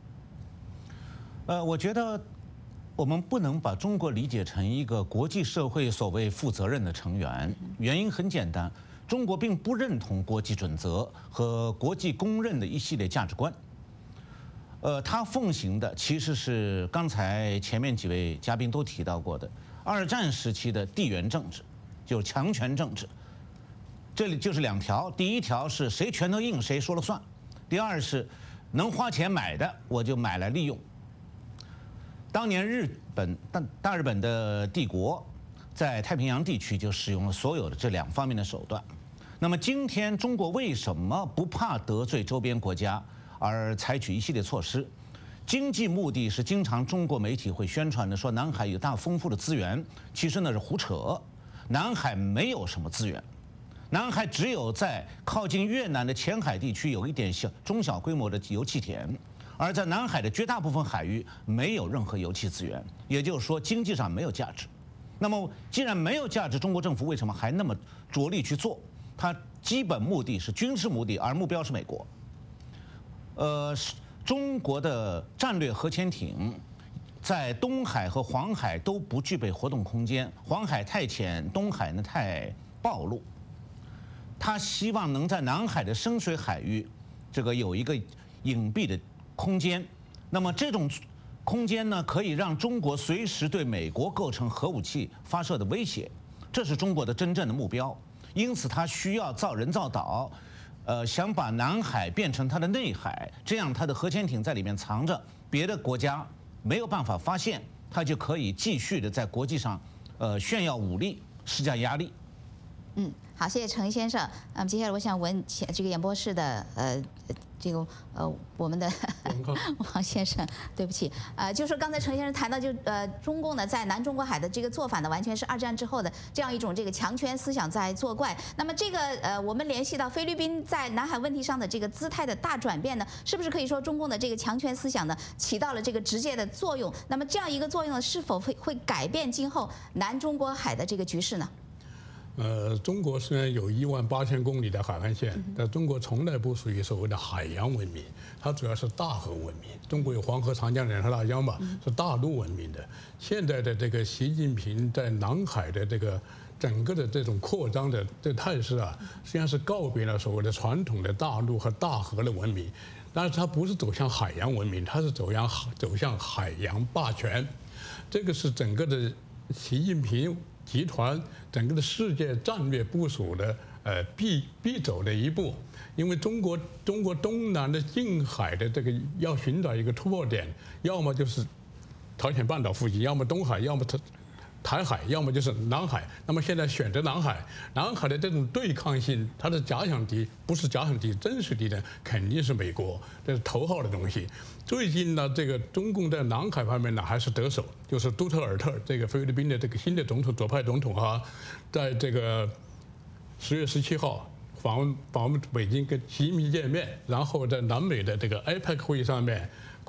呃，我觉得。我们不能把中国理解成一个国际社会所谓负责任的成员，原因很简单，中国并不认同国际准则和国际公认的一系列价值观。呃，它奉行的其实是刚才前面几位嘉宾都提到过的二战时期的地缘政治，就是强权政治。这里就是两条，第一条是谁拳头硬谁说了算，第二是能花钱买的我就买来利用。当年日本大大日本的帝国在太平洋地区就使用了所有的这两方面的手段。那么今天中国为什么不怕得罪周边国家而采取一系列措施？经济目的是经常中国媒体会宣传的，说南海有大丰富的资源，其实那是胡扯。南海没有什么资源，南海只有在靠近越南的前海地区有一点小中小规模的油气田。而在南海的绝大部分海域没有任何油气资源，也就是说经济上没有价值。那么既然没有价值，中国政府为什么还那么着力去做？它基本目的是军事目的，而目标是美国。呃，中国的战略核潜艇在东海和黄海都不具备活动空间，黄海太浅，东海呢太暴露。它希望能在南海的深水海域，这个有一个隐蔽的空间，那么这种空间呢，可以让中国随时对美国构成核武器发射的威胁，这是中国的真正的目标。因此，它需要造人造岛，呃，想把南海变成它的内海，这样它的核潜艇在里面藏着，别的国家没有办法发现，它就可以继续的在国际上，呃，炫耀武力，施加压力。 嗯，好，谢谢陈先生。那么接下来我想问这个演播室的呃。这个呃，我们的王先生，对不起，呃，就说刚才陈先生谈到就，就呃，中共呢在南中国海的这个做法呢，完全是二战之后的这样一种这个强权思想在作怪。那么这个呃，我们联系到菲律宾在南海问题上的这个姿态的大转变呢，是不是可以说中共的这个强权思想呢起到了这个直接的作用？那么这样一个作用呢，是否会会改变今后南中国海的这个局势呢？ 呃，中国虽然有一万八千公里的海岸线，但中国从来不属于所谓的海洋文明，它主要是大河文明。中国有黄河、长江两条大江嘛，是大陆文明的。现在的这个习近平在南海的这个整个的这种扩张的这态势啊，实际上是告别了所谓的传统的大陆和大河的文明，但是它不是走向海洋文明，它是走向走向海洋霸权。这个是整个的习近平集团整个的世界战略部署的呃必必走的一步，因为中国中国东南的近海的这个要寻找一个突破点，要么就是朝鲜半岛附近，要么东海，要么它。台海，要么就是南海。那么现在选择南海，南海的这种对抗性，它的假想敌不是假想敌，真实敌人肯定是美国，这是头号的东西。最近呢，这个中共在南海方面呢还是得手，就是杜特尔特这个菲律宾的这个新的总统，左派总统啊，在这个十月十七号访问访问北京，跟习近平见面，然后在南美的这个 A P E C 会议上面。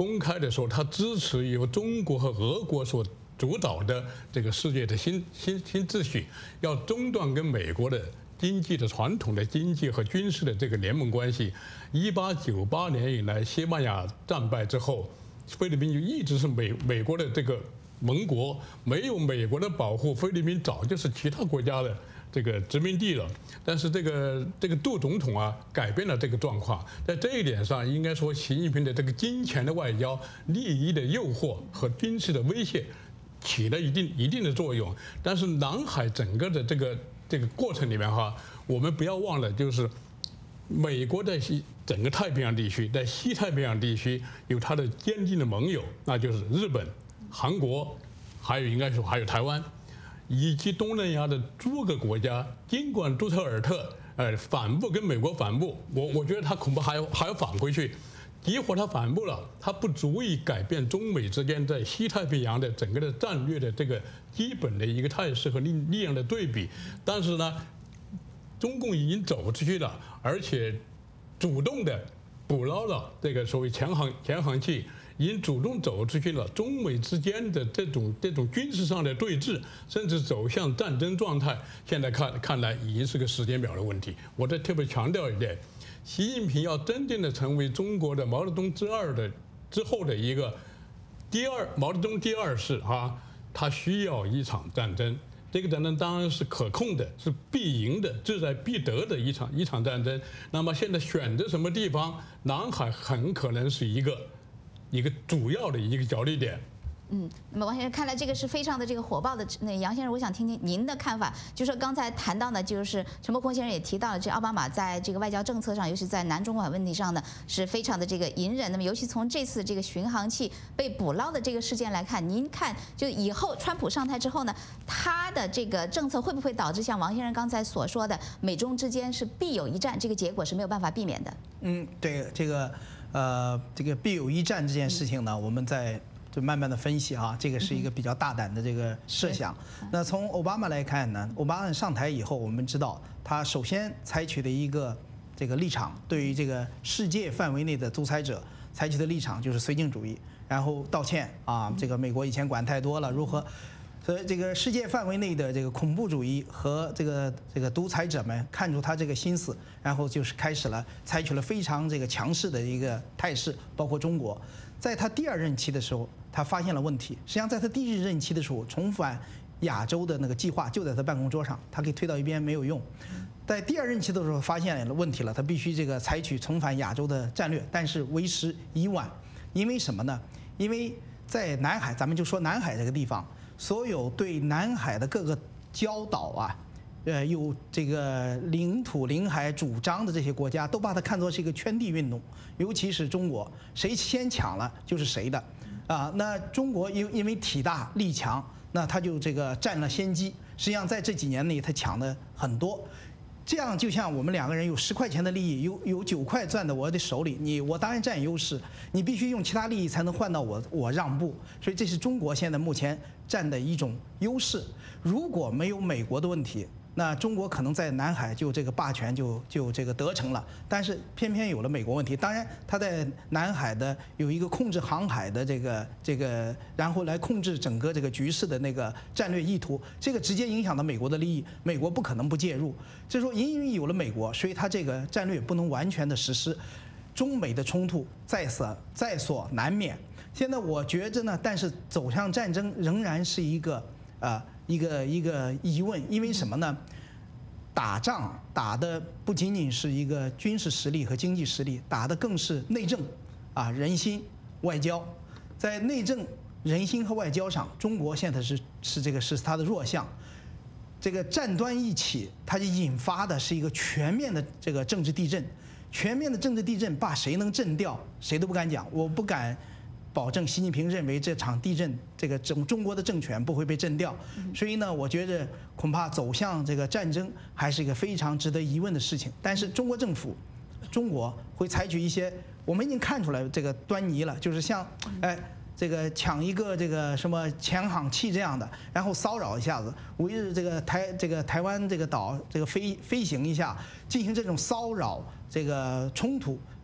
公开的说，他支持由中国和俄国所主导的这个世界的新新新秩序，要中断跟美国的经济的传统的经济和军事的这个联盟关系。一八九八年以来，西班牙战败之后，菲律宾就一直是美美国的这个盟国，没有美国的保护，菲律宾早就是其他国家的这个殖民地了。但是这个这个杜总统啊，改变了这个状况。在这一点上，应该说习近平的这个金钱的外交、利益的诱惑和军事的威胁，起了一定一定的作用。但是南海整个的这个这个过程里面哈，我们不要忘了，就是美国在西整个太平洋地区，在西太平洋地区有它的坚定的盟友，那就是日本、韩国，还有应该说还有台湾，以及东南亚的诸个国家。尽管杜特尔特呃反步跟美国反步，我我觉得他恐怕还要还要反回去。即使他反步了，他不足以改变中美之间在西太平洋的整个的战略的这个基本的一个态势和力力量的对比。但是呢，中共已经走出去了，而且主动的捕捞了这个所谓潜航潜航器，已经主动走出去了。中美之间的这种这种军事上的对峙，甚至走向战争状态，现在看看来已经是个时间表的问题。我再特别强调一点。习近平要真正的成为中国的毛泽东之二的之后的一个第二毛泽东第二世啊，他需要一场战争。这个战争当然是可控的，是必赢的，志在必得的一场一场战争。那么现在选择什么地方，南海很可能是一个一个主要的一个角力点。 嗯，那么王先生，看来这个是非常的这个火爆的。那杨先生，我想听听您的看法。就说刚才谈到呢，就是陈伯空先生也提到了，这奥巴马在这个外交政策上，尤其在南中国海问题上呢，是非常的这个隐忍。那么，尤其从这次这个巡航器被捕捞的这个事件来看，您看，就以后川普上台之后呢，他的这个政策会不会导致像王先生刚才所说的，美中之间是必有一战？这个结果是没有办法避免的。 嗯，对，这个呃，这个必有一战这件事情呢，我们在。就慢慢的分析啊，这个是一个比较大胆的这个设想。那从奥巴马来看呢，奥巴马上台以后，我们知道他首先采取的一个这个立场，对于这个世界范围内的独裁者采取的立场就是绥靖主义，然后道歉啊，这个美国以前管太多了，如何？所以这个世界范围内的这个恐怖主义和这个这个独裁者们看出他这个心思，然后就是开始了采取了非常这个强势的一个态势，包括中国。在他第二任期的时候，他发现了问题。实际上，在他第一任期的时候，重返亚洲的那个计划就在他办公桌上，他可以推到一边没有用。在第二任期的时候发现了问题了，他必须这个采取重返亚洲的战略，但是为时已晚。因为什么呢？因为在南海，咱们就说南海这个地方，所有对南海的各个礁岛啊，呃，有这个领土领海主张的这些国家，都把它看作是一个圈地运动，尤其是中国，谁先抢了就是谁的，啊，那中国因因为体大力强，那他就这个占了先机。实际上在这几年内，他抢的很多。这样就像我们两个人有十块钱的利益，有有九块攥在我的手里，你我当然占优势，你必须用其他利益才能换到我我让步，所以这是中国现在目前占的一种优势。如果没有美国的问题，那中国可能在南海就这个霸权就就这个得逞了，但是偏偏有了美国问题。当然，它在南海的有一个控制航海的这个这个，然后来控制整个这个局势的那个战略意图，这个直接影响到美国的利益，美国不可能不介入。所以说，因为有了美国，所以它这个战略不能完全的实施，中美的冲突在所在所难免。现在我觉着呢，但是走向战争仍然是一个啊。一个一个疑问，因为什么呢？打仗打的不仅仅是一个军事实力和经济实力，打的更是内政，啊，人心、外交。在内政、人心和外交上，中国现在是是这个是它的弱项。这个战端一起，它就引发的是一个全面的这个政治地震。全面的政治地震，把谁能震掉，谁都不敢讲。我不敢保证习近平认为这场地震，这个整中国的政权不会被震掉，所以呢，我觉得恐怕走向这个战争还是一个非常值得疑问的事情。但是中国政府，中国会采取一些，我们已经看出来这个端倪了，就是像，哎，这个抢一个这个什么潜航器这样的，然后骚扰一下子，围着这个台这个台湾这个岛这个飞飞行一下，进行这种骚扰这个冲突。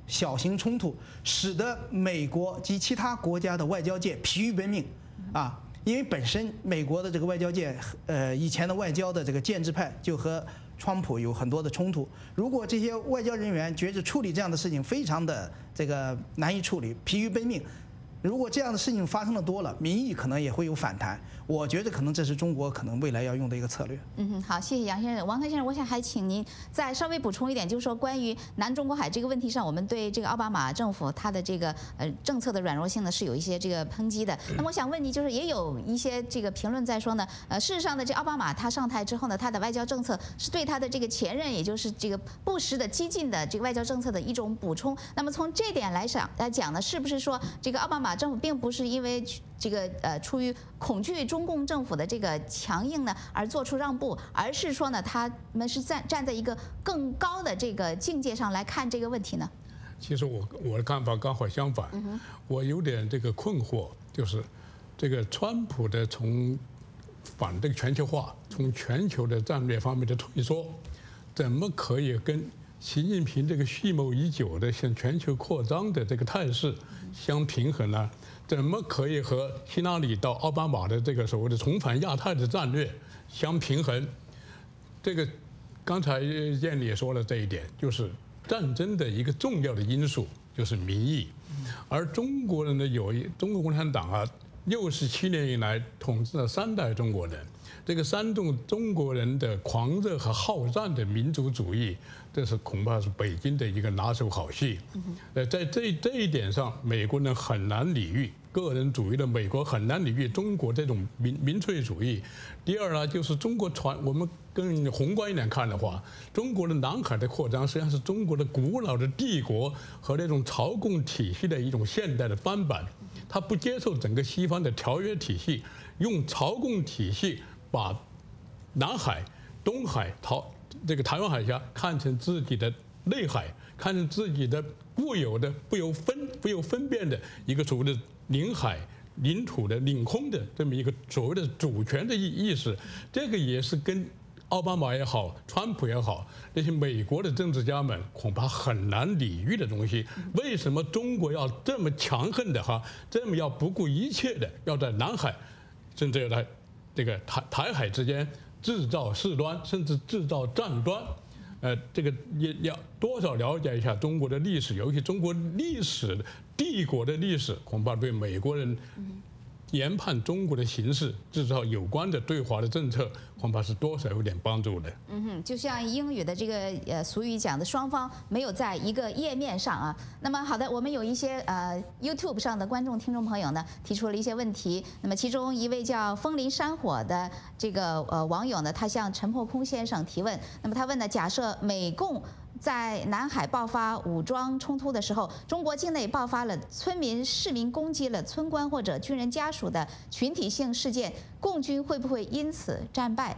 小型冲突，使得美国及其他国家的外交界疲于奔命，啊，因为本身美国的这个外交界，呃，以前的外交的这个建制派就和川普有很多的冲突。如果这些外交人员觉着处理这样的事情非常的这个难以处理，疲于奔命。如果这样的事情发生的多了，民意可能也会有反弹。我觉得可能这是中国可能未来要用的一个策略。 嗯哼，好，谢谢杨先生。王腾先生，我想还请您再稍微补充一点，就是说关于南中国海这个问题上，我们对这个奥巴马政府他的这个呃政策的软弱性呢是有一些这个抨击的。那么我想问你，就是也有一些这个评论在说呢，呃，事实上呢，这奥巴马他上台之后呢，他的外交政策是对他的这个前任，也就是这个布什的激进的这个外交政策的一种补充。那么从这点来讲来讲呢，是不是说这个奥巴马政府并不是因为这个呃出于恐惧中共政府的这个强硬呢而做出让步，而是说呢他们是站站在一个更高的这个境界上来看这个问题呢？ 其实我我的看法刚好相反，嗯、我有点这个困惑，就是这个川普的从反这个全球化，从全球的战略方面的退缩，怎么可以跟习近平这个蓄谋已久的向全球扩张的这个态势相平衡呢？怎么可以和希拉里到奥巴马的这个所谓的重返亚太的战略相平衡？这个刚才燕也说了这一点，就是战争的一个重要的因素就是民意，而中国人呢，有一中国共产党啊，六十七年以来统治了三代中国人，这个煽动中国人的狂热和好战的民族主义，这是恐怕是北京的一个拿手好戏。呃，在这这一点上，美国人很难理喻个人主义的美国很难理喻中国这种民民粹主义。第二呢，就是中国传我们更宏观一点看的话，中国的南海的扩张实际上是中国的古老的帝国和那种朝贡体系的一种现代的翻版。他不接受整个西方的条约体系，用朝贡体系把南海、东海、台这个台湾海峡看成自己的内海，看成自己的固有的、不由分不由分辨的一个所谓的领海、领土的领空的这么一个所谓的主权的意意识，这个也是跟奥巴马也好，川普也好，那些美国的政治家们恐怕很难理喻的东西。为什么中国要这么强横的哈，这么要不顾一切的要在南海，甚至要在这个台台海之间制造事端，甚至制造战端？呃，这个也要多少了解一下中国的历史，尤其中国历史帝国的历史，恐怕对美国人研判中国的形势，制造有关的对华的政策，恐怕是多少有点帮助的。 嗯哼，就像英语的这个呃俗语讲的，双方没有在一个页面上啊。那么好的，我们有一些呃 YouTube 上的观众听众朋友呢提出了一些问题。那么其中一位叫风林山火的这个呃网友呢，他向陈破空先生提问。那么他问呢，假设美共在南海爆发武装冲突的时候，中国境内爆发了村民、市民攻击了村官或者军人家属的群体性事件，共军会不会因此战败？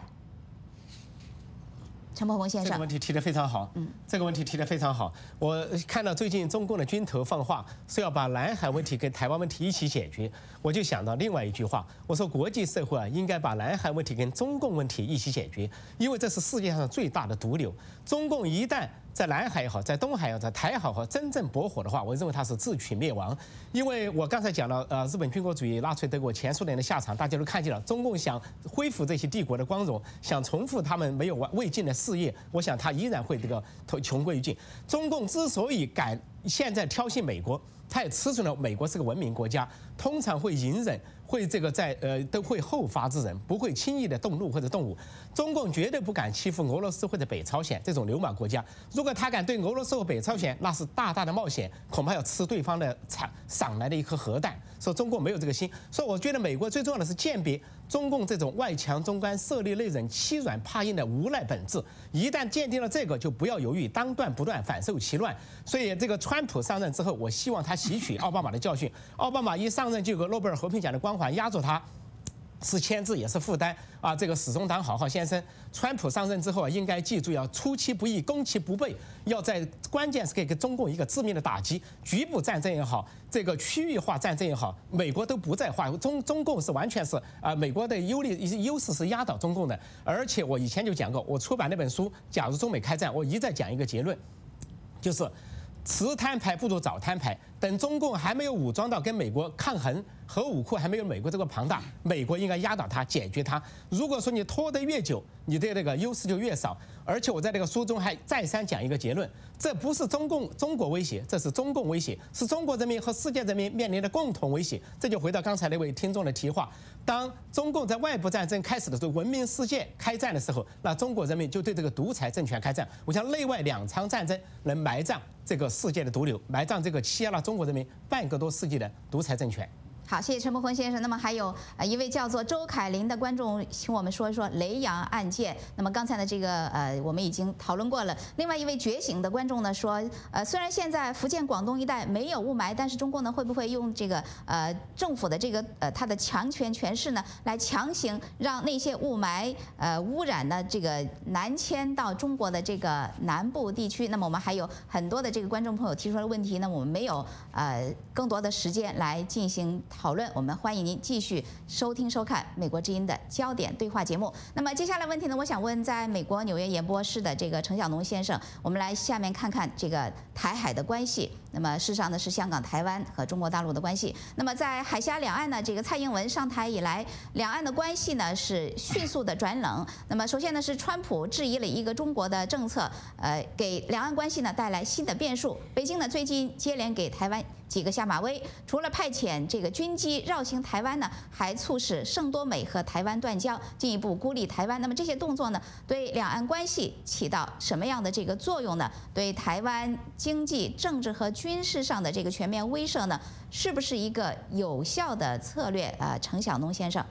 陈破空先生， 这个问题提得非常好。嗯，这个问题提得非常好。我看到最近中共的军头放话，是要把南海问题跟台湾问题一起解决，我就想到另外一句话，我说国际社会啊，应该把南海问题跟中共问题一起解决，因为这是世界上最大的毒瘤。中共一旦在南海也好，在东海也好，在台海也好，真正搏火的话，我认为它是自取灭亡。因为我刚才讲了，呃，日本军国主义纳粹德国前苏联的下场，大家都看见了。中共想恢复这些帝国的光荣，想重复他们没有未尽的事业，我想他依然会这个穷归于尽。中共之所以敢现在挑衅美国，他也吃准了美国是个文明国家，通常会隐忍，会这个在呃都会后发制人，不会轻易的动怒或者动武。中共绝对不敢欺负俄罗斯或者北朝鲜这种流氓国家。如果他敢对俄罗斯和北朝鲜，那是大大的冒险，恐怕要吃对方的赏赏来的一颗核弹。说中共没有这个心，所以我觉得美国最重要的是鉴别中共这种外强中干、色厉内荏、欺软怕硬的无赖本质。一旦鉴定了这个，就不要犹豫，当断不断，反受其乱。所以这个川普上任之后，我希望他吸取奥巴马的教训。奥巴马一上任就有个诺贝尔和平奖的光环压着他，是牵制也是负担啊！这个始终党好好先生，川普上任之后啊，应该记住要出其不意、攻其不备，要在关键时刻给中共一个致命的打击。局部战争也好，这个区域化战争也好，美国都不在话，中中共是完全是啊，美国的优利优势是压倒中共的。而且我以前就讲过，我出版那本书《假如中美开战》，我一再讲一个结论，就是迟摊牌不如早摊牌。等中共还没有武装到跟美国抗衡，核武库还没有美国这个庞大，美国应该压倒它，解决它。如果说你拖得越久，你的这个优势就越少。而且我在这个书中还再三讲一个结论：这不是中共中国威胁，这是中共威胁，是中国人民和世界人民面临的共同威胁。这就回到刚才那位听众的提话：当中共在外部战争开始的时候，文明世界开战的时候，那中国人民就对这个独裁政权开战。我想内外两场战争能埋葬这个世界的毒瘤，埋葬这个欺压了中国人民半个多世纪的独裁政权。 好，谢谢陈伯坤先生。那么还有呃一位叫做周凯琳的观众，请我们说一说雷洋案件。那么刚才的这个呃我们已经讨论过了。另外一位觉醒的观众呢说，呃虽然现在福建、广东一带没有雾霾，但是中共呢会不会用这个呃政府的这个呃它的强权权势呢，来强行让那些雾霾呃污染的这个南迁到中国的这个南部地区？那么我们还有很多的这个观众朋友提出了问题，那我们没有呃更多的时间来进行讨论，我们欢迎您继续收听收看美国之音的焦点对话节目。那么接下来问题呢，我想问在美国纽约演播室的这个程晓农先生，我们来下面看看这个台海的关系。那么事实上呢是香港、台湾和中国大陆的关系。那么在海峡两岸呢，这个蔡英文上台以来，两岸的关系呢是迅速的转冷。那么首先呢是川普质疑了一个中国的政策，呃，给两岸关系呢带来新的变数。北京呢最近接连给台湾几个下马威，除了派遣这个军机绕行台湾呢，还促使圣多美和台湾断交，进一步孤立台湾。那么这些动作呢，对两岸关系起到什么样的这个作用呢？对台湾经济、政治和军事上的这个全面威慑呢，是不是一个有效的策略？呃，程晓农先生。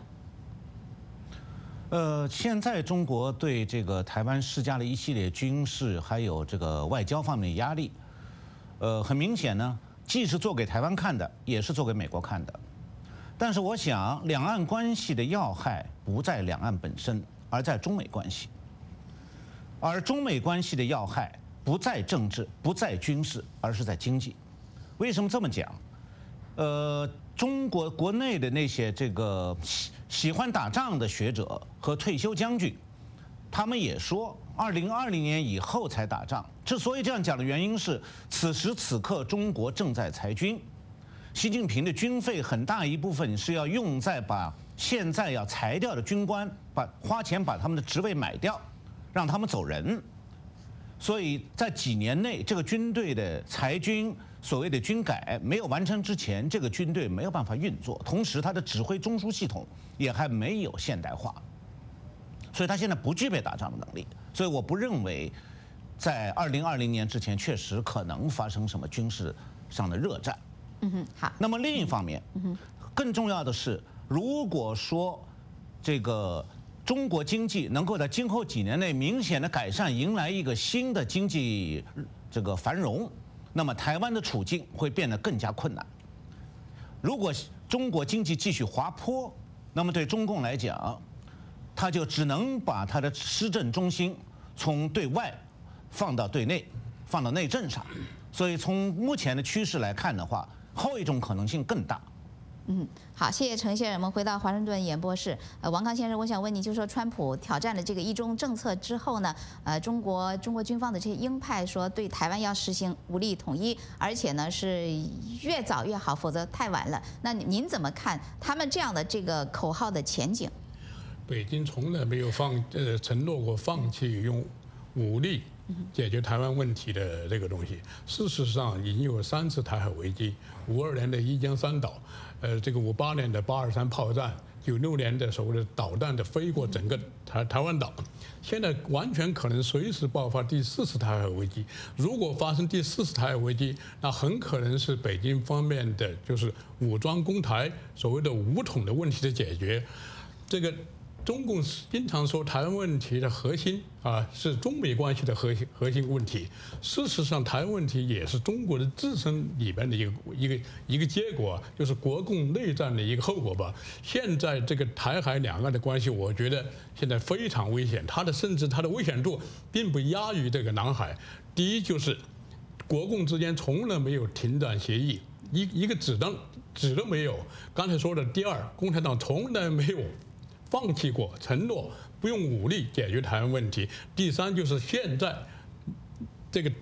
呃，现在中国对这个台湾施加了一系列军事还有这个外交方面的压力。呃，很明显呢，既是做给台湾看的，也是做给美国看的。但是我想，两岸关系的要害不在两岸本身，而在中美关系。而中美关系的要害不在政治，不在军事，而是在经济。为什么这么讲？呃，中国国内的那些这个喜喜欢打仗的学者和退休将军，他们也说，二零二零年以后才打仗。之所以这样讲的原因是，此时此刻中国正在裁军。习近平的军费很大一部分是要用在把现在要裁掉的军官，把花钱把他们的职位买掉，让他们走人。所以在几年内，这个军队的裁军，所谓的军改没有完成之前，这个军队没有办法运作。同时，它的指挥中枢系统也还没有现代化，所以他现在不具备打仗的能力。所以我不认为，在二零二零年之前确实可能发生什么军事上的热战。 嗯哼，好。 那么另一方面，嗯哼，更重要的是，如果说这个中国经济能够在今后几年内明显的改善，迎来一个新的经济这个繁荣，那么台湾的处境会变得更加困难。如果中国经济继续滑坡，那么对中共来讲，他就只能把他的施政中心从对外放到对内，放到内政上。所以从目前的趋势来看的话，后一种可能性更大。 嗯，好，谢谢程先生。我们回到华盛顿演播室，呃，王康先生，我想问你，就说川普挑战了这个一中政策之后呢，呃，中国中国军方的这些鹰派说对台湾要实行武力统一，而且呢是越早越好，否则太晚了。那您怎么看他们这样的这个口号的前景？ 北京从来没有放呃承诺过放弃用武力解决台湾问题的这个东西。事实上，已经有三次台海危机：五二年的一江山岛，呃，这个五八年的八二三炮战，九六年的所谓的导弹的飞过整个台台湾岛。现在完全可能随时爆发第四次台海危机。如果发生第四次台海危机，那很可能是北京方面的就是武装攻台，所谓的武统的问题的解决。这个。中共经常说台湾问题的核心啊是中美关系的核心核心问题，事实上台湾问题也是中国的自身里边的一个一个一个结果，就是国共内战的一个后果吧。现在这个台海两岸的关系，我觉得现在非常危险，它的甚至它的危险度并不亚于这个南海。第一就是国共之间从来没有停战协议，一一个纸张纸都没有。刚才说的第二，共产党从来没有放弃过承诺不用武力解决台湾问题。第三就是现在这个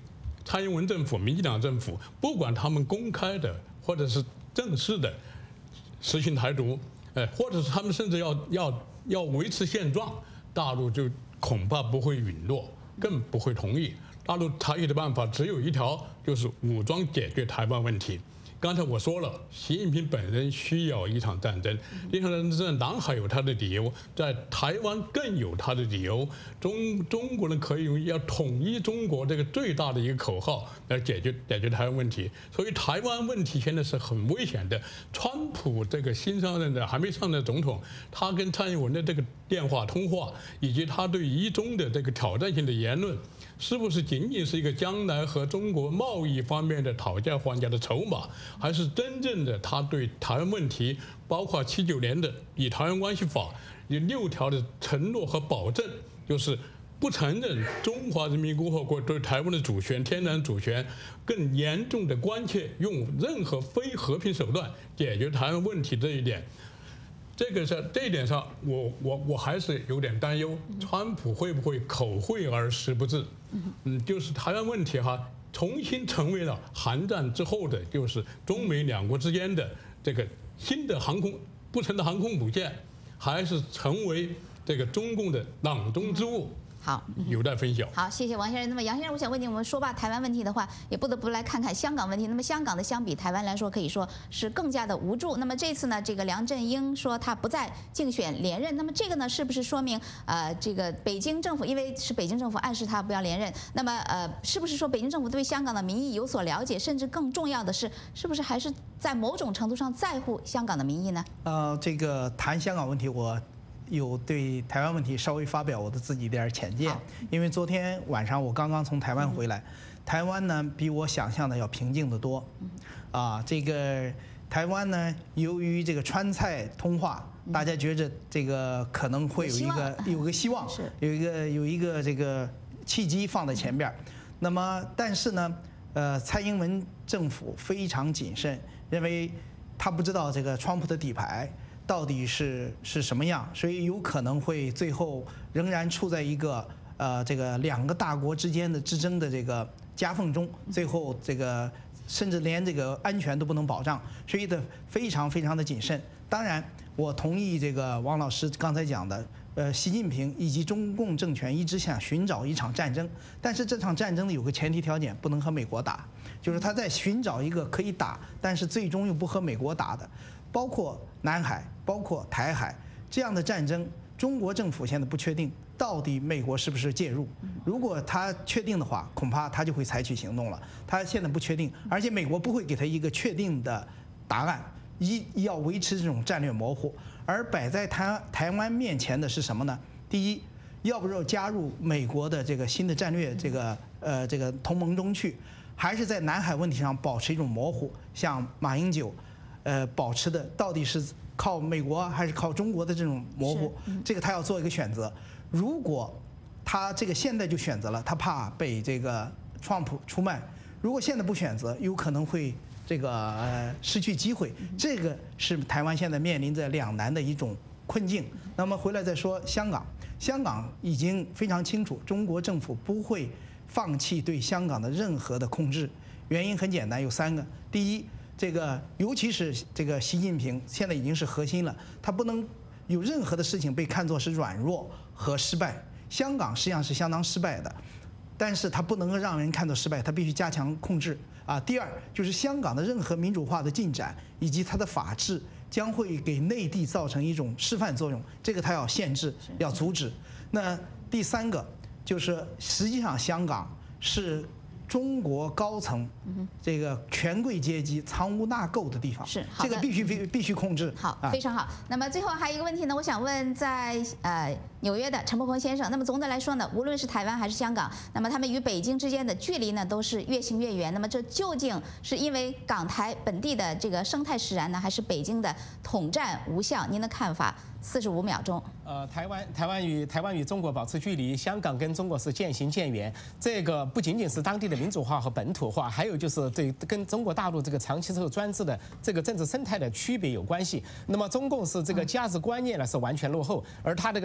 蔡英文政府、民进党政府，不管他们公开的或者是正式的实行台独，呃，或者是他们甚至要要要维持现状，大陆就恐怕不会允诺，更不会同意。大陆采取的办法只有一条，就是武装解决台湾问题。刚才我说了，习近平本人需要一场战争，这场战争南海有他的理由，在台湾更有他的理由。中中国人可以用要统一中国这个最大的一个口号来解决解决台湾问题。所以台湾问题现在是很危险的。川普这个新上任的还没上任的总统，他跟蔡英文的这个电话通话，以及他对一中的这个挑战性的言论，是不是仅仅是一个将来和中国贸易方面的讨价还价的筹码？还是真正的他对台湾问题，包括七九年的以台湾关系法有六条的承诺和保证，就是不承认中华人民共和国对台湾的主权、天然主权，更严重的关切用任何非和平手段解决台湾问题这一点。这个在这一点上，我我我还是有点担忧，川普会不会口惠而实不至？嗯，就是台湾问题哈。重新成为了韩战之后的，就是中美两国之间的这个新的航空不成的航空母舰，还是成为这个中共的囊中之物？ 好， 有待分晓。 好，谢谢王先生。那么杨先生，我想问你，我们说罢台湾问题的话，也不得不来看看香港问题。那么香港的相比台湾来说，可以说是更加的无助。那么这次呢，这个梁振英说他不再竞选连任，那么这个呢，是不是说明呃，这个北京政府，因为是北京政府暗示他不要连任，那么呃，是不是说北京政府对香港的民意有所了解，甚至更重要的是，是不是还是在某种程度上在乎香港的民意呢？ 呃，这个谈香港问题，我有对台湾问题稍微发表我的自己一点浅见，因为昨天晚上我刚刚从台湾回来，台湾呢比我想象的要平静得多，啊，这个台湾呢由于这个川菜通话，大家觉着这个可能会有一个有个希望，有一个有一个这个契机放在前边，那么但是呢，呃，蔡英文政府非常谨慎，认为他不知道这个川普的底牌到底是是什么样，所以有可能会最后仍然处在一个呃这个两个大国之间的之争的这个夹缝中，最后这个甚至连这个安全都不能保障，所以的非常非常的谨慎。当然，我同意这个王老师刚才讲的，呃，习近平以及中共政权一直想寻找一场战争，但是这场战争呢有个前提条件，不能和美国打，就是他在寻找一个可以打，但是最终又不和美国打的。包括南海，包括台海这样的战争，中国政府现在不确定到底美国是不是介入。如果他确定的话，恐怕他就会采取行动了。他现在不确定，而且美国不会给他一个确定的答案，一要维持这种战略模糊。而摆在台台湾面前的是什么呢？第一，要不要加入美国的这个新的战略这个呃这个同盟中去，还是在南海问题上保持一种模糊，像马英九。呃，保持的到底是靠美国还是靠中国的这种模糊，这个他要做一个选择。如果他这个现在就选择了，他怕被这个川普出卖；如果现在不选择，有可能会这个呃失去机会。这个是台湾现在面临着两难的一种困境。那么回来再说香港，香港已经非常清楚，中国政府不会放弃对香港的任何的控制。原因很简单，有三个：第一，这个尤其是这个习近平现在已经是核心了，他不能有任何的事情被看作是软弱和失败。香港实际上是相当失败的，但是他不能够让人看作失败，他必须加强控制啊。第二就是香港的任何民主化的进展以及它的法治将会给内地造成一种示范作用，这个他要限制，要阻止。那第三个就是实际上香港是中国高层这个权贵阶级藏污纳垢的地方， 是这个必须必必须控制。 好，非常好。那么最后还有一个问题呢，我想问在呃纽约的陈伯鹏先生。那么总的来说呢，无论是台湾还是香港，那么他们与北京之间的距离呢都是越行越远。那么这究竟是因为港台本地的这个生态使然呢，还是北京的统战无效？您的看法？四十五秒钟。 呃，台湾台湾与台湾与中国保持距离，香港跟中国是渐行渐远。这个不仅仅是当地的民主化和本土化，还有就是对跟中国大陆这个长期受专制的这个政治生态的区别有关系。那么中共是这个价值观念呢是完全落后，而他这个做法是。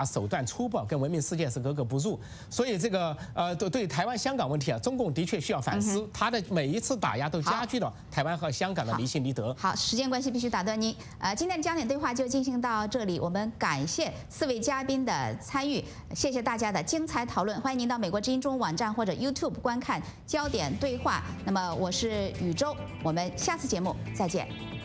手段粗暴，跟文明世界是格格不入。所以这个呃，对对台湾、香港问题啊，中共的确需要反思，他的每一次打压都加剧了台湾和香港的离心离德。 好，时间关系必须打断您。呃，今天的焦点对话就进行到这里，我们感谢四位嘉宾的参与，谢谢大家的精彩讨论。欢迎您到美国之音中文网站或者 YouTube 观看焦点对话。那么我是宇宙，我们下次节目再见。